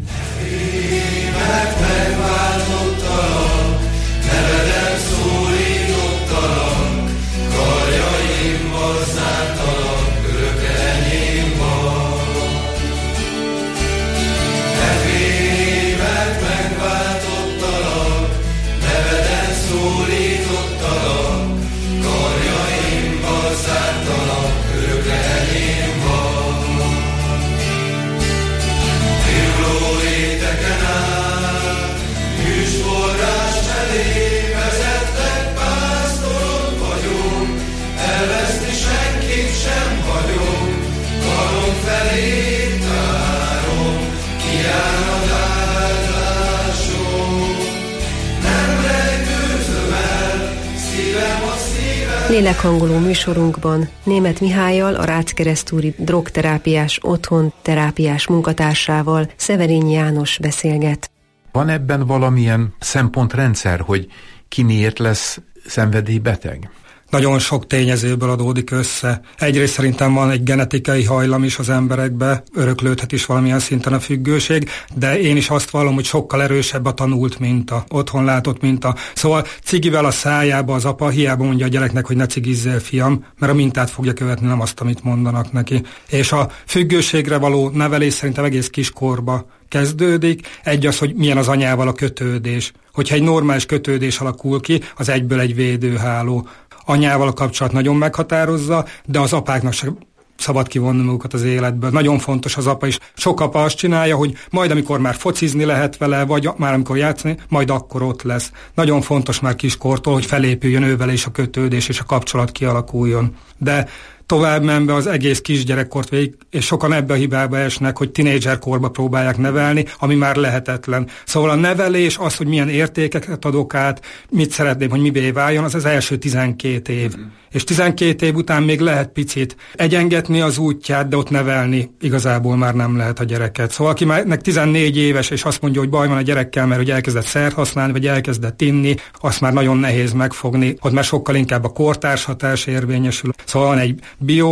Lélekhangoló műsorunkban Németh Mihállyal, a Rácz-Keresztúri drogterápiás otthon terápiás munkatársával, Szeverényi János beszélget. Van ebben valamilyen szempontrendszer, hogy ki miért lesz szenvedélybeteg? Nagyon sok tényezőből adódik össze. Egyrészt szerintem van egy genetikai hajlam is az emberekbe, öröklődhet is valamilyen szinten a függőség, de én is azt vallom, hogy sokkal erősebb a tanult minta, otthon látott minta. Szóval cigivel a szájába az apa hiába mondja a gyereknek, hogy ne cigizzél, fiam, mert a mintát fogja követni, nem azt, amit mondanak neki. És a függőségre való nevelés szerintem egész kiskorba kezdődik. Egy az, hogy milyen az anyával a kötődés. Hogyha egy normális kötődés alakul ki, az egyből egy védőháló. Anyával a kapcsolat nagyon meghatározza, de az apáknak sem szabad kivonni magukat az életből. Nagyon fontos az apa is. Sok apa azt csinálja, hogy majd amikor már focizni lehet vele, vagy már amikor játszani, majd akkor ott lesz. Nagyon fontos már kiskortól, hogy felépüljön ővele is a kötődés és a kapcsolat kialakuljon. De tovább menve az egész kisgyerekkort végig, és sokan ebbe a hibába esnek, hogy tinédzserkorba próbálják nevelni, ami már lehetetlen. Szóval a nevelés, az, hogy milyen értékeket adok át, mit szeretném, hogy mibé váljon, az az első 12 év. És 12 év után még lehet picit egyengetni az útját, de ott nevelni igazából már nem lehet a gyereket. Szóval akinek 14 éves, és azt mondja, hogy baj van a gyerekkel, mert hogy elkezdett szert használni, vagy elkezdett inni, azt már nagyon nehéz megfogni, ott már sokkal inkább a kortárs hatás érvényesül. Szóval van egy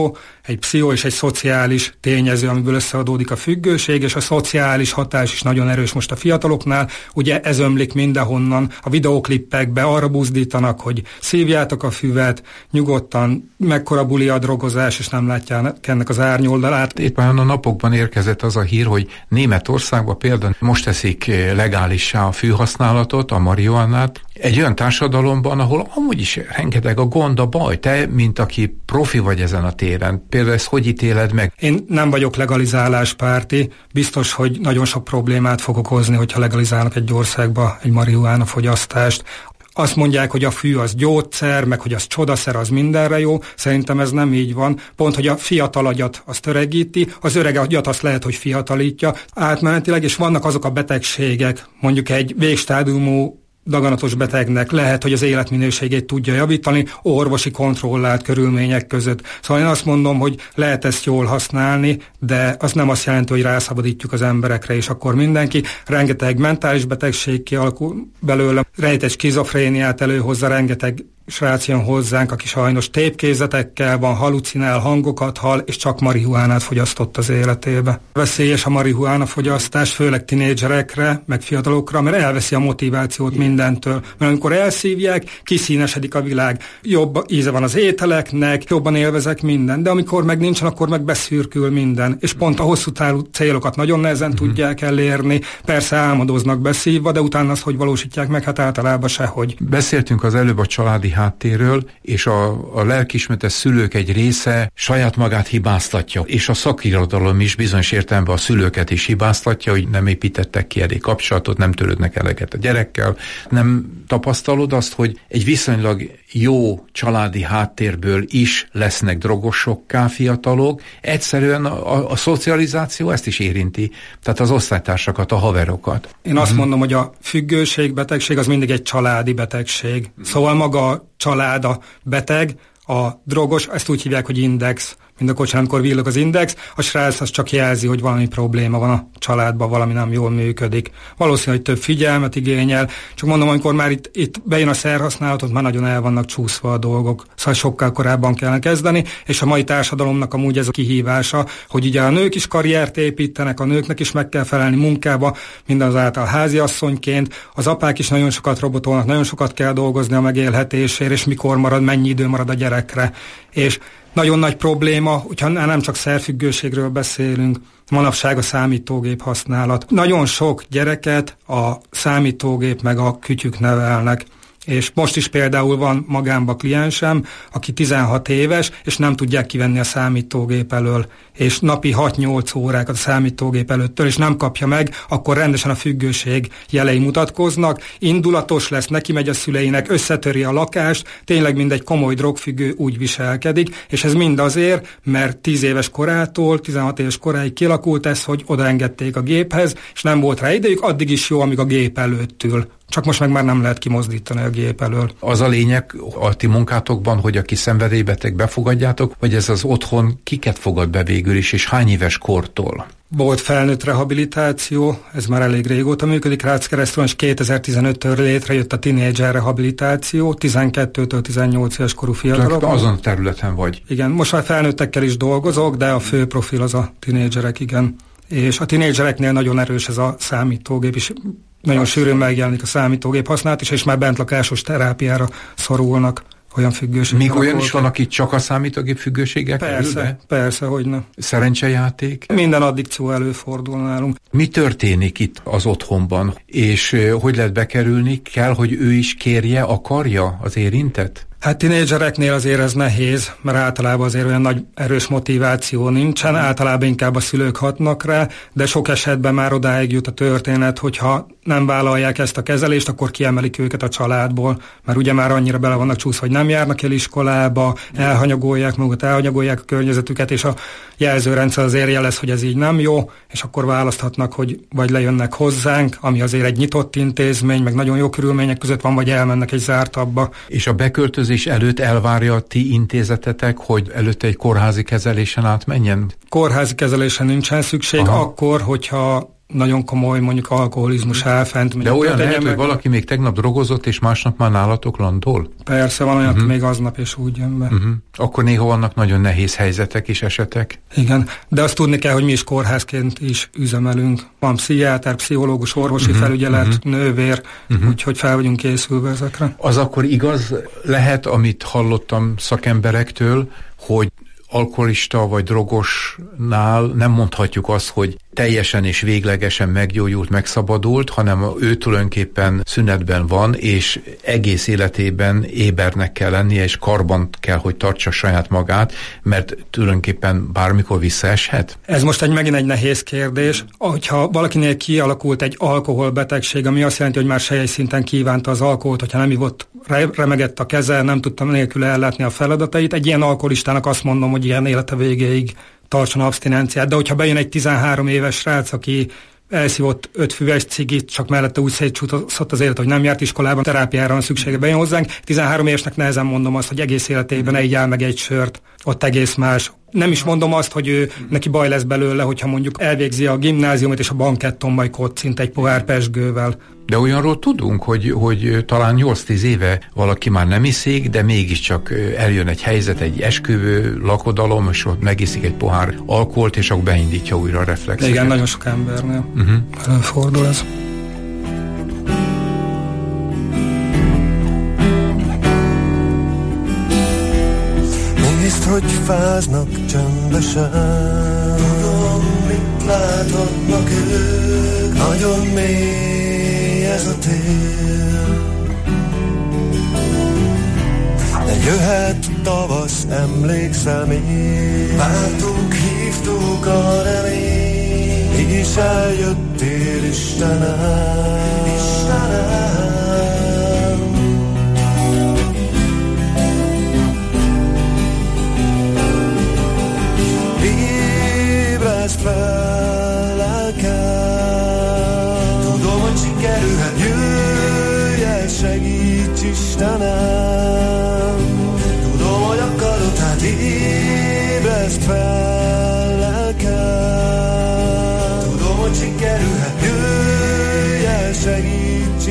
egy pszicho és egy szociális tényező, amiből összeadódik a függőség, és a szociális hatás is nagyon erős most a fiataloknál. Ugye ez ömlik mindenhonnan, a videóklippekbe arra buzdítanak, hogy szívjátok a füvet, nyugodtan, mekkora buli a drogozás, és nem látják ennek az árnyoldalát. Éppen a napokban érkezett az a hír, hogy Németországban például most teszik legálissá a fűhasználatot, a marihuánát, egy olyan társadalomban, ahol amúgy is rengeteg a gond, a baj. Te, mint aki profi vagy ezen a téren, például ezt hogy ítéled meg? Én nem vagyok legalizáláspárti, biztos, hogy nagyon sok problémát fog okozni, hogyha legalizálnak egy országba egy marihuána fogyasztást. Azt mondják, hogy a fű az gyógyszer, meg hogy az csodaszer, az mindenre jó. Szerintem ez nem így van. Pont, hogy a fiatal agyat azt öregíti, az öreg agyat azt lehet, hogy fiatalítja átmenetileg, és vannak azok a betegségek, mondjuk egy végstádiumú daganatos betegnek lehet, hogy az életminőségét tudja javítani orvosi kontrollált körülmények között. Szóval én azt mondom, hogy lehet ezt jól használni, de az nem azt jelenti, hogy rászabadítjuk az emberekre, és akkor mindenki. Rengeteg mentális betegség kialakul belőle, rejtett skizofréniát előhozza, rengeteg srác jön hozzánk, aki sajnos tépkézetekkel van, halucinál, hangokat hall, és csak marihuánát fogyasztott az életébe. Veszélyes a marihuána fogyasztás, főleg tinédzserekre, meg fiatalokra, mert elveszi a motivációt mindentől. Mert amikor elszívják, kiszínesedik a világ. Jobb íze van az ételeknek, jobban élvezek minden, de amikor meg nincsen, akkor meg beszürkül minden. És pont a hosszú távú célokat nagyon nehezen tudják elérni. Persze álmodoznak beszívva, de utána azt, hogy valósítják meg, hát általában sehogy. Beszéltünk az előbb a családi háttérről, és a lelkiismeretes szülők egy része saját magát hibáztatja, és a szakirodalom is bizonyos értelemben a szülőket is hibáztatja, hogy nem építettek ki elég kapcsolatot, nem törődnek eleget a gyerekkel. Nem tapasztalod azt, hogy egy viszonylag jó családi háttérből is lesznek drogosokká fiatalok? Egyszerűen a szocializáció ezt is érinti, tehát az osztálytársakat, a haverokat. Én azt mondom, hogy a függőség, betegség az mindig egy családi betegség. Szóval maga a család a beteg, a drogos, ezt úgy hívják, hogy index. Mind a kocsin, amikor villog az index, a srác az csak jelzi, hogy valami probléma van a családban, valami nem jól működik. Valószínű, hogy több figyelmet igényel, csak mondom, amikor már itt bejön a szerhasználatot, már nagyon el vannak csúszva a dolgok. Szóval sokkal korábban kellene kezdeni, és a mai társadalomnak amúgy ez a kihívása, hogy ugye a nők is karriert építenek, a nőknek is meg kell felelni munkába, mindazáltal háziasszonyként, az apák is nagyon sokat robotolnak, nagyon sokat kell dolgozni a megélhetésért, és mikor marad, mennyi idő marad a gyerekre. És nagyon nagy probléma, hogyha nem csak szerfüggőségről beszélünk, manapság a számítógép használat. Nagyon sok gyereket a számítógép meg a kütyük nevelnek. És most is például van magámba kliensem, aki 16 éves, és nem tudják kivenni a számítógép elől, és napi 6-8 órákat a számítógép előttől, és nem kapja meg, akkor rendesen a függőség jelei mutatkoznak, indulatos lesz, neki megy a szüleinek, összetöri a lakást, tényleg mind egy komoly drogfüggő úgy viselkedik, és ez mind azért, mert 10 éves korától, 16 éves koráig kialakult ez, hogy odaengedték a géphez, és nem volt rá idejük, addig is jó, amíg a gép előtt ül. Csak most meg már nem lehet kimozdítani a gép elől. Az a lényeg a ti munkátokban, hogy aki szenvedélybeteg befogadjátok, vagy ez az otthon kiket fogad be végül is, és hány éves kortól? Volt felnőtt rehabilitáció, ez már elég régóta működik Ráckeresztúron, és 2015-től létrejött a tínédzser rehabilitáció, 12-től 18 éves korú fiatalok. Azon a területen vagy. Igen, most már felnőttekkel is dolgozok, de a fő profil az a tínédzserek, igen. És a tínédzsereknél nagyon erős ez a számítógép is. Nagyon sűrűn megjelenik a számítógép használat, és már bentlakásos terápiára szorulnak olyan függőségek. Még olyan is van, aki csak a számítógép függőségek Persze, persze, hogyne. Szerencsejáték? Minden addikció előfordul nálunk. Mi történik itt az otthonban, és hogy lehet bekerülni? Kell, hogy ő is kérje, akarja az érintett? Hát tínédzsereknél azért ez nehéz, mert általában azért olyan nagy erős motiváció nincsen, általában inkább a szülők hatnak rá, de sok esetben már odáig jut a történet, hogyha nem vállalják ezt a kezelést, akkor kiemelik őket a családból, mert ugye már annyira bele vannak csúszva, hogy nem járnak el iskolába, elhanyagolják magukat, elhanyagolják a környezetüket, és a jelzőrendszer azért jelez, hogy ez így nem jó, és akkor választhatnak, hogy vagy lejönnek hozzánk, ami azért egy nyitott intézmény, meg nagyon jó körülmények között van, vagy elmennek egy zártabbba. És a beköltözés előtt elvárja a ti intézetetek, hogy előtte egy kórházi kezelésen átmenjen? Kórházi kezelésen nincsen szükség, akkor, hogyha nagyon komoly, mondjuk alkoholizmus áll fent. De olyan lehet, hogy valaki még tegnap drogozott, és másnap már nálatok landol? Persze, van olyan, még aznap és úgy jön be. Akkor néha vannak nagyon nehéz helyzetek és esetek. Igen, de azt tudni kell, hogy mi is kórházként is üzemelünk. Van pszichiáter, pszichológus, orvosi felügyelet, nővér, úgyhogy fel vagyunk készülve ezekre. Az akkor igaz lehet, amit hallottam szakemberektől, hogy alkoholista vagy drogosnál nem mondhatjuk azt, hogy teljesen és véglegesen meggyógyult, megszabadult, hanem ő tulajdonképpen szünetben van, és egész életében ébernek kell lennie, és karban kell, hogy tartsa saját magát, mert tulajdonképpen bármikor visszaeshet. Ez most megint egy nehéz kérdés. Hogyha valakinél kialakult egy alkoholbetegség, ami azt jelenti, hogy már sejtszinten kívánta az alkoholt, hogyha nem ivott, remegett a keze, nem tudtam nélkül ellátni a feladatait, egy ilyen alkoholistának azt mondom, hogy ilyen élete végéig tartson abstinenciát, de hogyha bejön egy 13 éves srác, aki elszívott 5 füves cigit, csak mellette úgy szétcsúszott az élet, hogy nem járt iskolában, terápiára van szüksége, bejön hozzánk. 13 évesnek nehezen mondom azt, hogy egész életében egy áll meg egy sört, ott egész más. Nem is mondom azt, hogy neki baj lesz belőle, hogyha mondjuk elvégzi a gimnáziumot, és a banketton majd kocint egy pohár pezsgővel. De olyanról tudunk, hogy talán 8-10 éve valaki már nem iszik, de mégiscsak eljön egy helyzet, egy esküvő, lakodalom, és ott megiszik egy pohár alkoholt, és akkor beindítja újra a reflexeket. Igen, nagyon sok embernél előfordul ez. Nézd, hogy fáznak csöndesen, tudom, mit láthatnak ők, nagyon mély ez a tél. De jöhet tavasz, emlékszel még, vártuk, hívtuk a remény, mégis eljöttél, Istenem, Istenem. Ébreszt fel, lelkem, tudom, hogy sikerülhet, jöjj el, segíts, Istenem, tudom, hogy akarod, hát ébreszt fel, lelkem, tudom, hogy sikerülhet, jöjj el, segíts,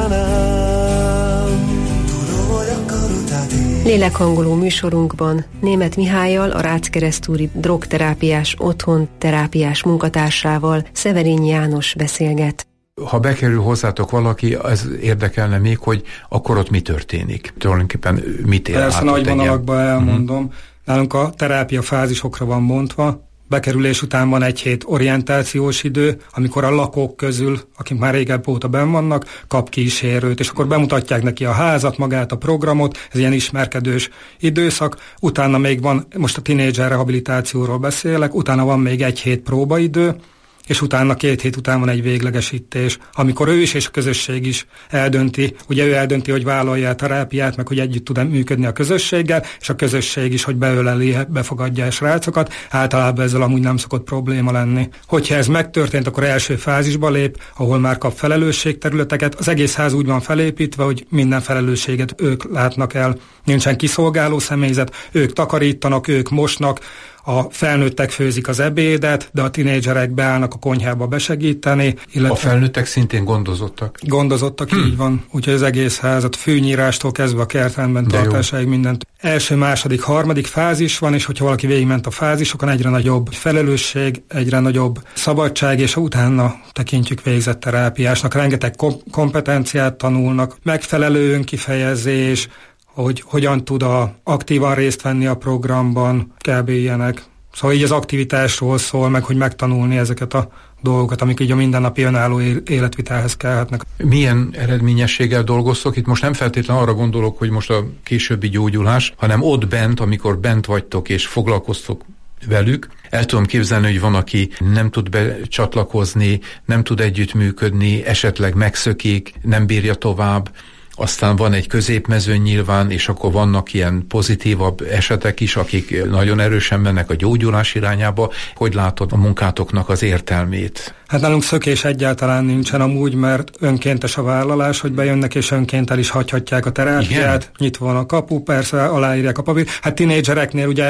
Istenem, tudom, hogy akarod, hát Lélekhangoló műsorunkban Németh Mihállyal, a Rácz-Keresztúri drogterápiás otthon terápiás munkatársával, Szeverényi János beszélget. Ha bekerül hozzátok valaki, az érdekelne még, hogy akkor ott mi történik? Tulajdonképpen mit él át? Persze nagy vonalakban elmondom. Nálunk a terápia fázisokra van bontva. Bekerülés után van egy hét orientációs idő, amikor a lakók közül, akik már régebb óta benn vannak, kap kísérőt, és akkor bemutatják neki a házat, magát, a programot, ez ilyen ismerkedős időszak. Utána még van, most a tínédzser rehabilitációról beszélek, utána van még egy hét próbaidő, és utána 2 hét után van egy véglegesítés, amikor ő is és a közösség is eldönti, ugye ő eldönti, hogy vállalja a terápiát, meg hogy együtt tud működni a közösséggel, és a közösség is, hogy beöleli, befogadja a srácokat, általában ezzel amúgy nem szokott probléma lenni. Hogyha ez megtörtént, akkor első fázisba lép, ahol már kap felelősségterületeket, az egész ház úgy van felépítve, hogy minden felelősséget ők látnak el, nincsen kiszolgáló személyzet, ők takarítanak, ők mosnak, a felnőttek főzik az ebédet, de a tinédzserek beállnak a konyhába besegíteni. A felnőttek szintén gondozottak? Gondozottak, így van. Úgyhogy az egész házat fűnyírástól kezdve a kertrendben tartásáig mindent. Első, második, harmadik fázis van, és hogyha valaki végigment a fázisokon, egyre nagyobb felelősség, egyre nagyobb szabadság, és utána tekintjük végzett terápiásnak. Rengeteg kompetenciát tanulnak, megfelelő önkifejezés, hogy hogyan tud aktívan részt venni a programban, kb. Ilyenek. Szóval így az aktivitásról szól, meg hogy megtanulni ezeket a dolgokat, amik így a mindennapi önálló életvitelhez kellhetnek. Milyen eredményességgel dolgoztok? Itt most nem feltétlenül arra gondolok, hogy most a későbbi gyógyulás, hanem ott bent, amikor bent vagytok és foglalkoztok velük. El tudom képzelni, hogy van, aki nem tud becsatlakozni, nem tud együttműködni, esetleg megszökik, nem bírja tovább. Aztán van egy középmezőny nyilván, és akkor vannak ilyen pozitívabb esetek is, akik nagyon erősen mennek a gyógyulás irányába. Hogy látod a munkátoknak az értelmét? Hát nálunk szökés egyáltalán nincsen amúgy, mert önkéntes a vállalás, hogy bejönnek, és önként el is hagyhatják a terápiát. Igen? Nyitva van a kapu, persze aláírják a papírt. Hát tinédzsereknél ugye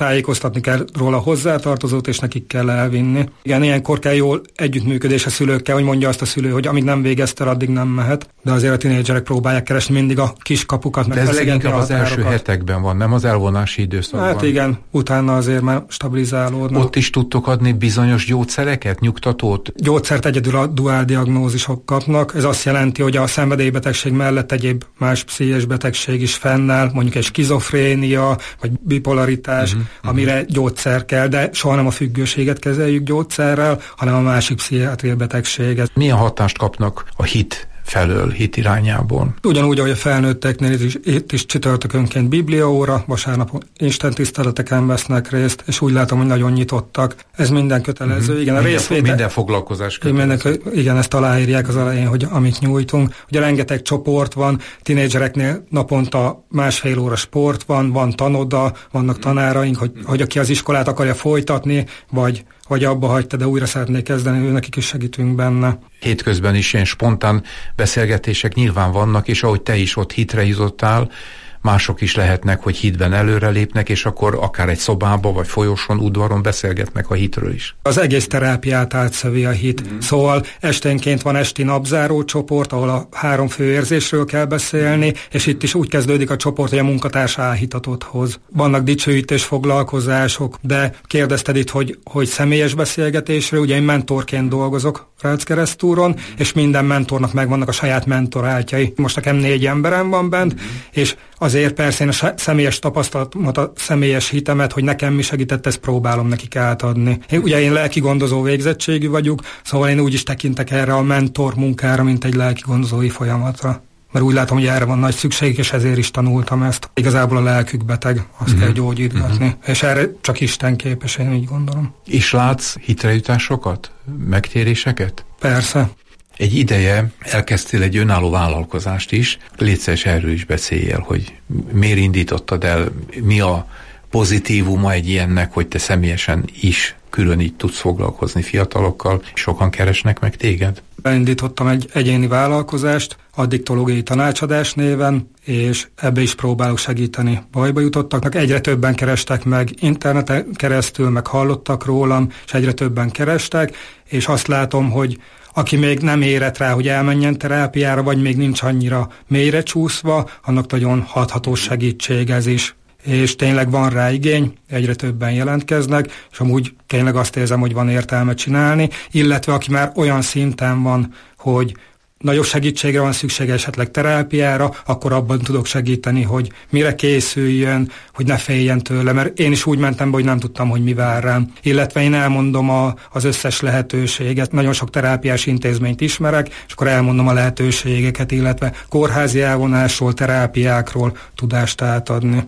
tájékoztatni kell róla hozzátartozót, és nekik kell elvinni. Igen, ilyenkor kell jól együttműködés a szülőkkel, hogy mondja azt a szülő, hogy amíg nem végezte, addig nem mehet. De azért a tinédzserek próbálják keresni mindig a kiskapukat. De ez leginkább az első hetekben van, nem az elvonási időszakban? Hát igen, utána azért már stabilizálódnak. Ott is tudtok adni bizonyos gyógyszereket, nyugtatót? Gyógyszert egyedül a duál diagnózisok kapnak. Ez azt jelenti, hogy a szenvedélybetegség mellett egyéb más pszichés betegség is fennáll, mondjuk egy skizofrénia, vagy bipolaritás, amire gyógyszer kell, de soha nem a függőséget kezeljük gyógyszerrel, hanem a másik pszichiátriai betegséget. Milyen hatást kapnak a hit felől, hit irányából? Ugyanúgy, ahogy a felnőtteknél itt is csütörtökönként bibliaóra, vasárnap istentiszteleteken vesznek részt, és úgy látom, hogy nagyon nyitottak. Ez minden kötelező. Igen, a részvétel... Minden foglalkozás kötelező. Igen, ezt aláírják az elején, hogy amit nyújtunk. Ugye rengeteg csoport van, tinédzsereknél naponta 1,5 óra sport van tanoda, vannak tanáraink, hogy aki az iskolát akarja folytatni, vagy abba hagyta, de újra szeretnék kezdeni, nekik is segítünk benne. Hétközben is ilyen spontán beszélgetések nyilván vannak, és ahogy te is ott hitre jutottál, mások is lehetnek, hogy hitben előrelépnek, és akkor akár egy szobába, vagy folyosón, udvaron beszélgetnek a hitről is. Az egész terápiát átszövi a hit. Szóval esténként van esti napzáró csoport, ahol a 3 fő érzésről kell beszélni, és itt is úgy kezdődik a csoport, hogy a munkatárs álhitatot hoz. Vannak dicsőítés foglalkozások, de kérdezted itt, hogy személyes beszélgetésről, ugye én mentorként dolgozok Rácz-Keresztúron, és minden mentornak megvannak a saját mentoráltjai. Most nekem 4 emberem van bent, és azért persze én a személyes tapasztalatomat, a személyes hitemet, hogy nekem mi segített, ezt próbálom nekik átadni. Én lelki gondozó végzettségű vagyok, szóval én úgy is tekintek erre a mentor munkára, mint egy lelki gondozói folyamatra. Mert úgy látom, hogy erre van nagy szükség, és ezért is tanultam ezt. Igazából a lelkük beteg, azt kell gyógyítgatni. És erre csak Isten képes, én így gondolom. És látsz hitrejutásokat? Megtéréseket? Persze. Egy ideje elkezdtél egy önálló vállalkozást is. Légy szíves, erről is beszélj el, hogy miért indítottad el, mi a pozitívuma egy ilyennek, hogy te személyesen is külön így tudsz foglalkozni fiatalokkal, sokan keresnek meg téged? Beindítottam egy egyéni vállalkozást, addiktológiai tanácsadás néven, és ebbe is próbálok segíteni bajba jutottaknak. Egyre többen kerestek meg interneten keresztül, meg hallottak rólam, és egyre többen kerestek, és azt látom, hogy aki még nem érett rá, hogy elmenjen terápiára, vagy még nincs annyira mélyre csúszva, annak nagyon hathatós segítség ez is. És tényleg van rá igény, egyre többen jelentkeznek, és amúgy tényleg azt érzem, hogy van értelme csinálni, illetve aki már olyan szinten van, hogy nagyobb segítségre van szüksége, esetleg terápiára, akkor abban tudok segíteni, hogy mire készüljön, hogy ne féljen tőle, mert én is úgy mentem be, hogy nem tudtam, hogy mi vár rám. Illetve én elmondom az összes lehetőséget, nagyon sok terápiás intézményt ismerek, és akkor elmondom a lehetőségeket, illetve kórházi elvonásról, terápiákról tudást átadni.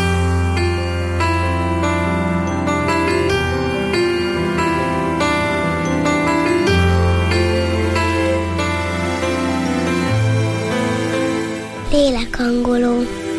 Lélekhangoló.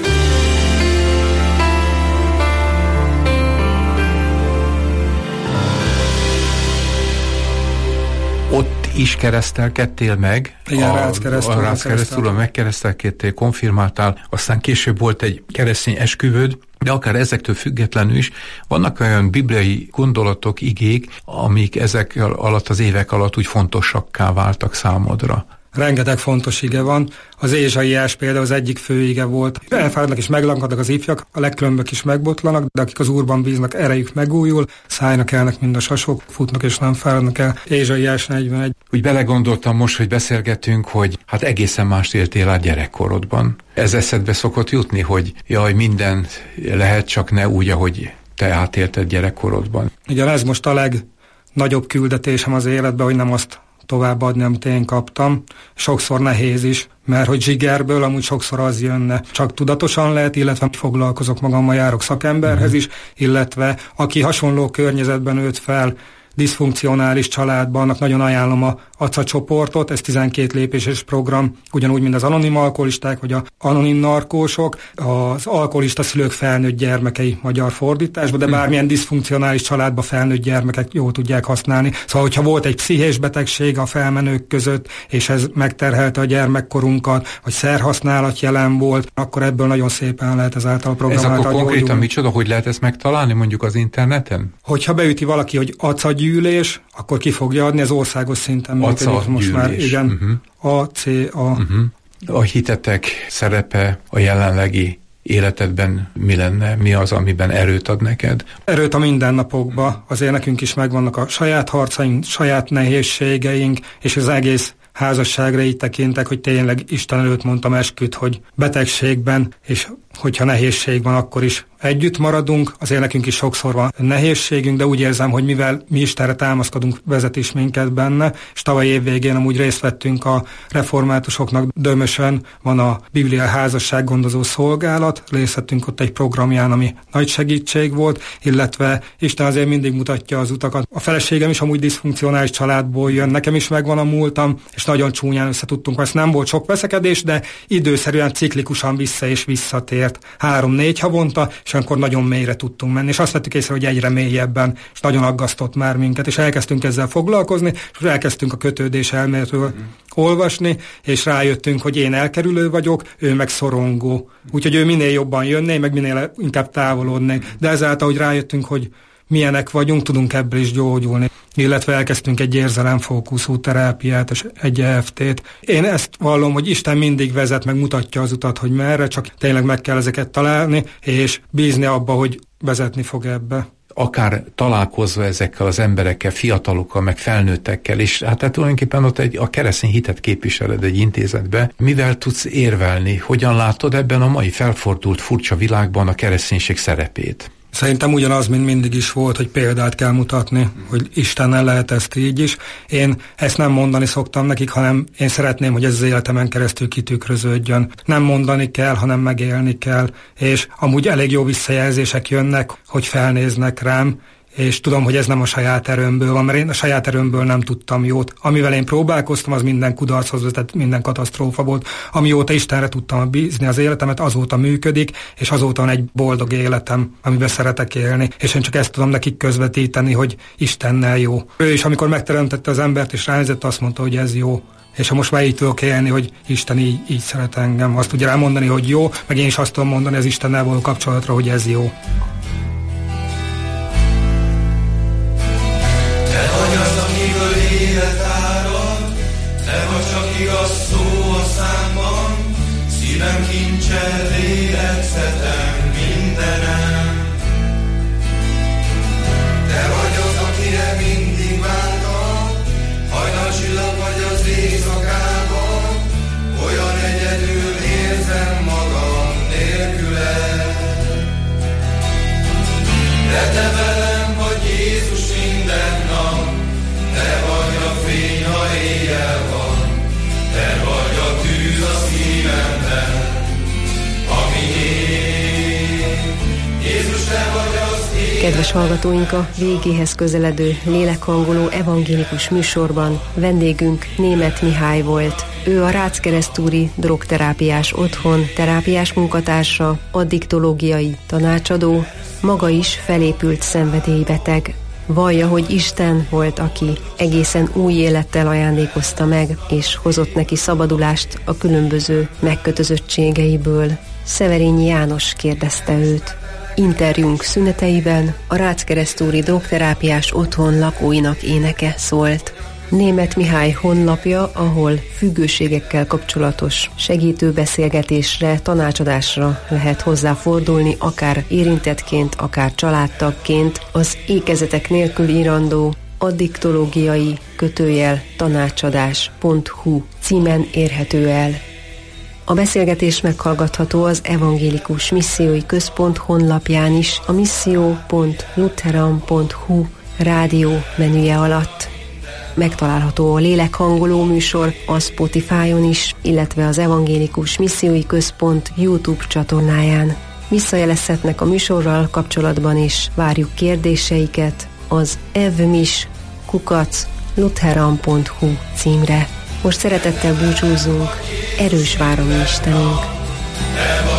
Ott is keresztelkedtél meg? Igen, Rácz-Keresztúron megkeresztelkedtél, konfirmáltál, aztán később volt egy keresztény esküvőd, de akár ezektől függetlenül is vannak olyan bibliai gondolatok, igék, amik ezek alatt az évek alatt úgy fontosakká váltak számodra. Rengeteg fontos ige van. Az Ézsaiás például az egyik fő ige volt. Elfáradnak és meglankadnak az ifjak, a legkülönbök is megbotlanak, de akik az Úrban bíznak, erejük megújul, szállnak elnek, mind a sasok, futnak és nem fáradnak el. Ézsaiás 41. Úgy belegondoltam most, hogy beszélgetünk, hogy hát egészen mást éltél át gyerekkorodban. Ez eszedbe szokott jutni, hogy jaj, minden lehet, csak ne úgy, ahogy te átélted gyerekkorodban. Igen, ez most a legnagyobb küldetésem az életben, hogy nem azt továbbadni, amit én kaptam. Sokszor nehéz is, mert hogy zsigerből amúgy sokszor az jönne. Csak tudatosan lehet, illetve foglalkozok magammal, járok szakemberhez is, illetve aki hasonló környezetben nőtt fel, diszfunkcionális családban, annak nagyon ajánlom a ACA csoportot, ez 12 lépéses program, ugyanúgy, mint az anonim alkoholisták, vagy az anonim narkósok, az alkoholista szülők felnőtt gyermekei magyar fordításban, de bármilyen diszfunkcionális családba felnőtt gyermekek jól tudják használni. Szóval, hogyha volt egy pszichés betegség a felmenők között, és ez megterhelte a gyermekkorunkat, vagy szerhasználat jelen volt, akkor ebből nagyon szépen lehet ezáltal a program. Ez akkor konkrétan micsoda, hogy lehet ezt megtalálni mondjuk az interneten? Hogyha beüti valaki, hogy ACA gyűlés, akkor ki fogja adni, ez országos szinten működik most már. Igen, ACA. A hitetek szerepe a jelenlegi életedben mi lenne? Mi az, amiben erőt ad neked? Erőt a mindennapokba. Azért nekünk is megvannak a saját harcaink, saját nehézségeink, és az egész házasságra így tekintek, hogy tényleg Isten előtt mondtam esküt, hogy betegségben, és hogyha nehézség van, akkor is együtt maradunk. Azért nekünk is sokszor van nehézségünk, de úgy érzem, hogy mivel mi Istenre támaszkodunk, vezet is minket benne, és tavaly év végén amúgy részt vettünk a reformátusoknak Dömösön, van a Biblia házasság gondozó szolgálat, részt vettünk ott egy programján, ami nagy segítség volt, illetve Isten azért mindig mutatja az utakat. A feleségem is amúgy diszfunkcionális családból jön, nekem is megvan a múltam, és nagyon csúnyán összetudtunk, mert nem volt sok veszekedés, de időszerűen ciklikusan vissza és visszatért 3-4 havonta, és akkor nagyon mélyre tudtunk menni, és azt vettük észre, hogy egyre mélyebben, és nagyon aggasztott már minket, és elkezdtünk ezzel foglalkozni, és elkezdtünk a kötődés elméletről olvasni, és rájöttünk, hogy én elkerülő vagyok, ő meg szorongó. Úgyhogy ő minél jobban jönné, meg minél inkább távolodné. De ezáltal, hogy rájöttünk, hogy milyenek vagyunk, tudunk ebből is gyógyulni. Illetve elkezdtünk egy érzelemfókuszú terápiát, és egy EFT-t. Én ezt vallom, hogy Isten mindig vezet, meg mutatja az utat, hogy merre, csak tényleg meg kell ezeket találni, és bízni abba, hogy vezetni fog ebbe. Akár találkozva ezekkel az emberekkel, fiatalokkal, meg felnőttekkel, és hát tulajdonképpen ott a keresztény hitet képviseled egy intézetbe. Mivel tudsz érvelni? Hogyan látod ebben a mai felfordult furcsa világban a kereszténység szerepét? Szerintem ugyanaz, mint mindig is volt, hogy példát kell mutatni, hogy Istennel lehet ezt így is. Én ezt nem mondani szoktam nekik, hanem én szeretném, hogy ez az életemen keresztül kitükröződjön. Nem mondani kell, hanem megélni kell, és amúgy elég jó visszajelzések jönnek, hogy felnéznek rám, és tudom, hogy ez nem a saját erőmből van, mert én a saját erőmből nem tudtam jót. Amivel én próbálkoztam, az minden kudarchoz vezetett, minden katasztrófa volt. Amióta Istenre tudtam bízni az életemet, azóta működik, és azóta van egy boldog életem, amiben szeretek élni. És én csak ezt tudom nekik közvetíteni, hogy Istennel jó. Ő is, amikor megteremtette az embert, és ránézett, azt mondta, hogy ez jó. És ha most már így tudok élni, hogy Isten így szeret engem, azt tudja rámondani, hogy jó, meg én is azt tudom mondani az Istennel való kapcsolatra, hogy ez jó. Szívem kincse, lélegzetem, mindenem. Te vagy az, akire mindig vártam, hajnalcsillag vagy az éjszakában, olyan egyedül érzem magam nélküled. De te velem vagy Jézus minden nap, te vagy a fény, ha éjjel van, te vagy a tűz a szívemben, ami ég. Jézus, te vagy az ég. Kedves hallgatóink, a végéhez közeledő lélekhangoló evangélikus műsorban vendégünk Németh Mihály volt. Ő a Ráczkeresztúri Drogterápiás Otthon terápiás munkatársa, addiktológiai tanácsadó, maga is felépült szenvedélybeteg. Vallja, hogy Isten volt, aki egészen új élettel ajándékozta meg, és hozott neki szabadulást a különböző megkötözöttségeiből. Szeverényi János kérdezte őt. Interjúnk szüneteiben a Ráczkeresztúri Drogterápiás Otthon lakóinak éneke szólt. Németh Mihály honlapja, ahol függőségekkel kapcsolatos segítőbeszélgetésre, tanácsadásra lehet hozzáfordulni, akár érintettként, akár családtagként, az ékezetek nélkül írandó addiktológiai tanácsadás.hu címen érhető el. A beszélgetés meghallgatható az Evangélikus Missziói Központ honlapján is, a missio.lutheran.hu rádió menüje alatt. Megtalálható a lélekhangoló műsor a Spotify-on is, illetve az Evangélikus Missziói Központ YouTube csatornáján. Visszajelezhetnek a műsorral kapcsolatban is, várjuk kérdéseiket az evmis radio@lutheran.hu címre. Most szeretettel búcsúzzunk, erős vár a mi Istenünk.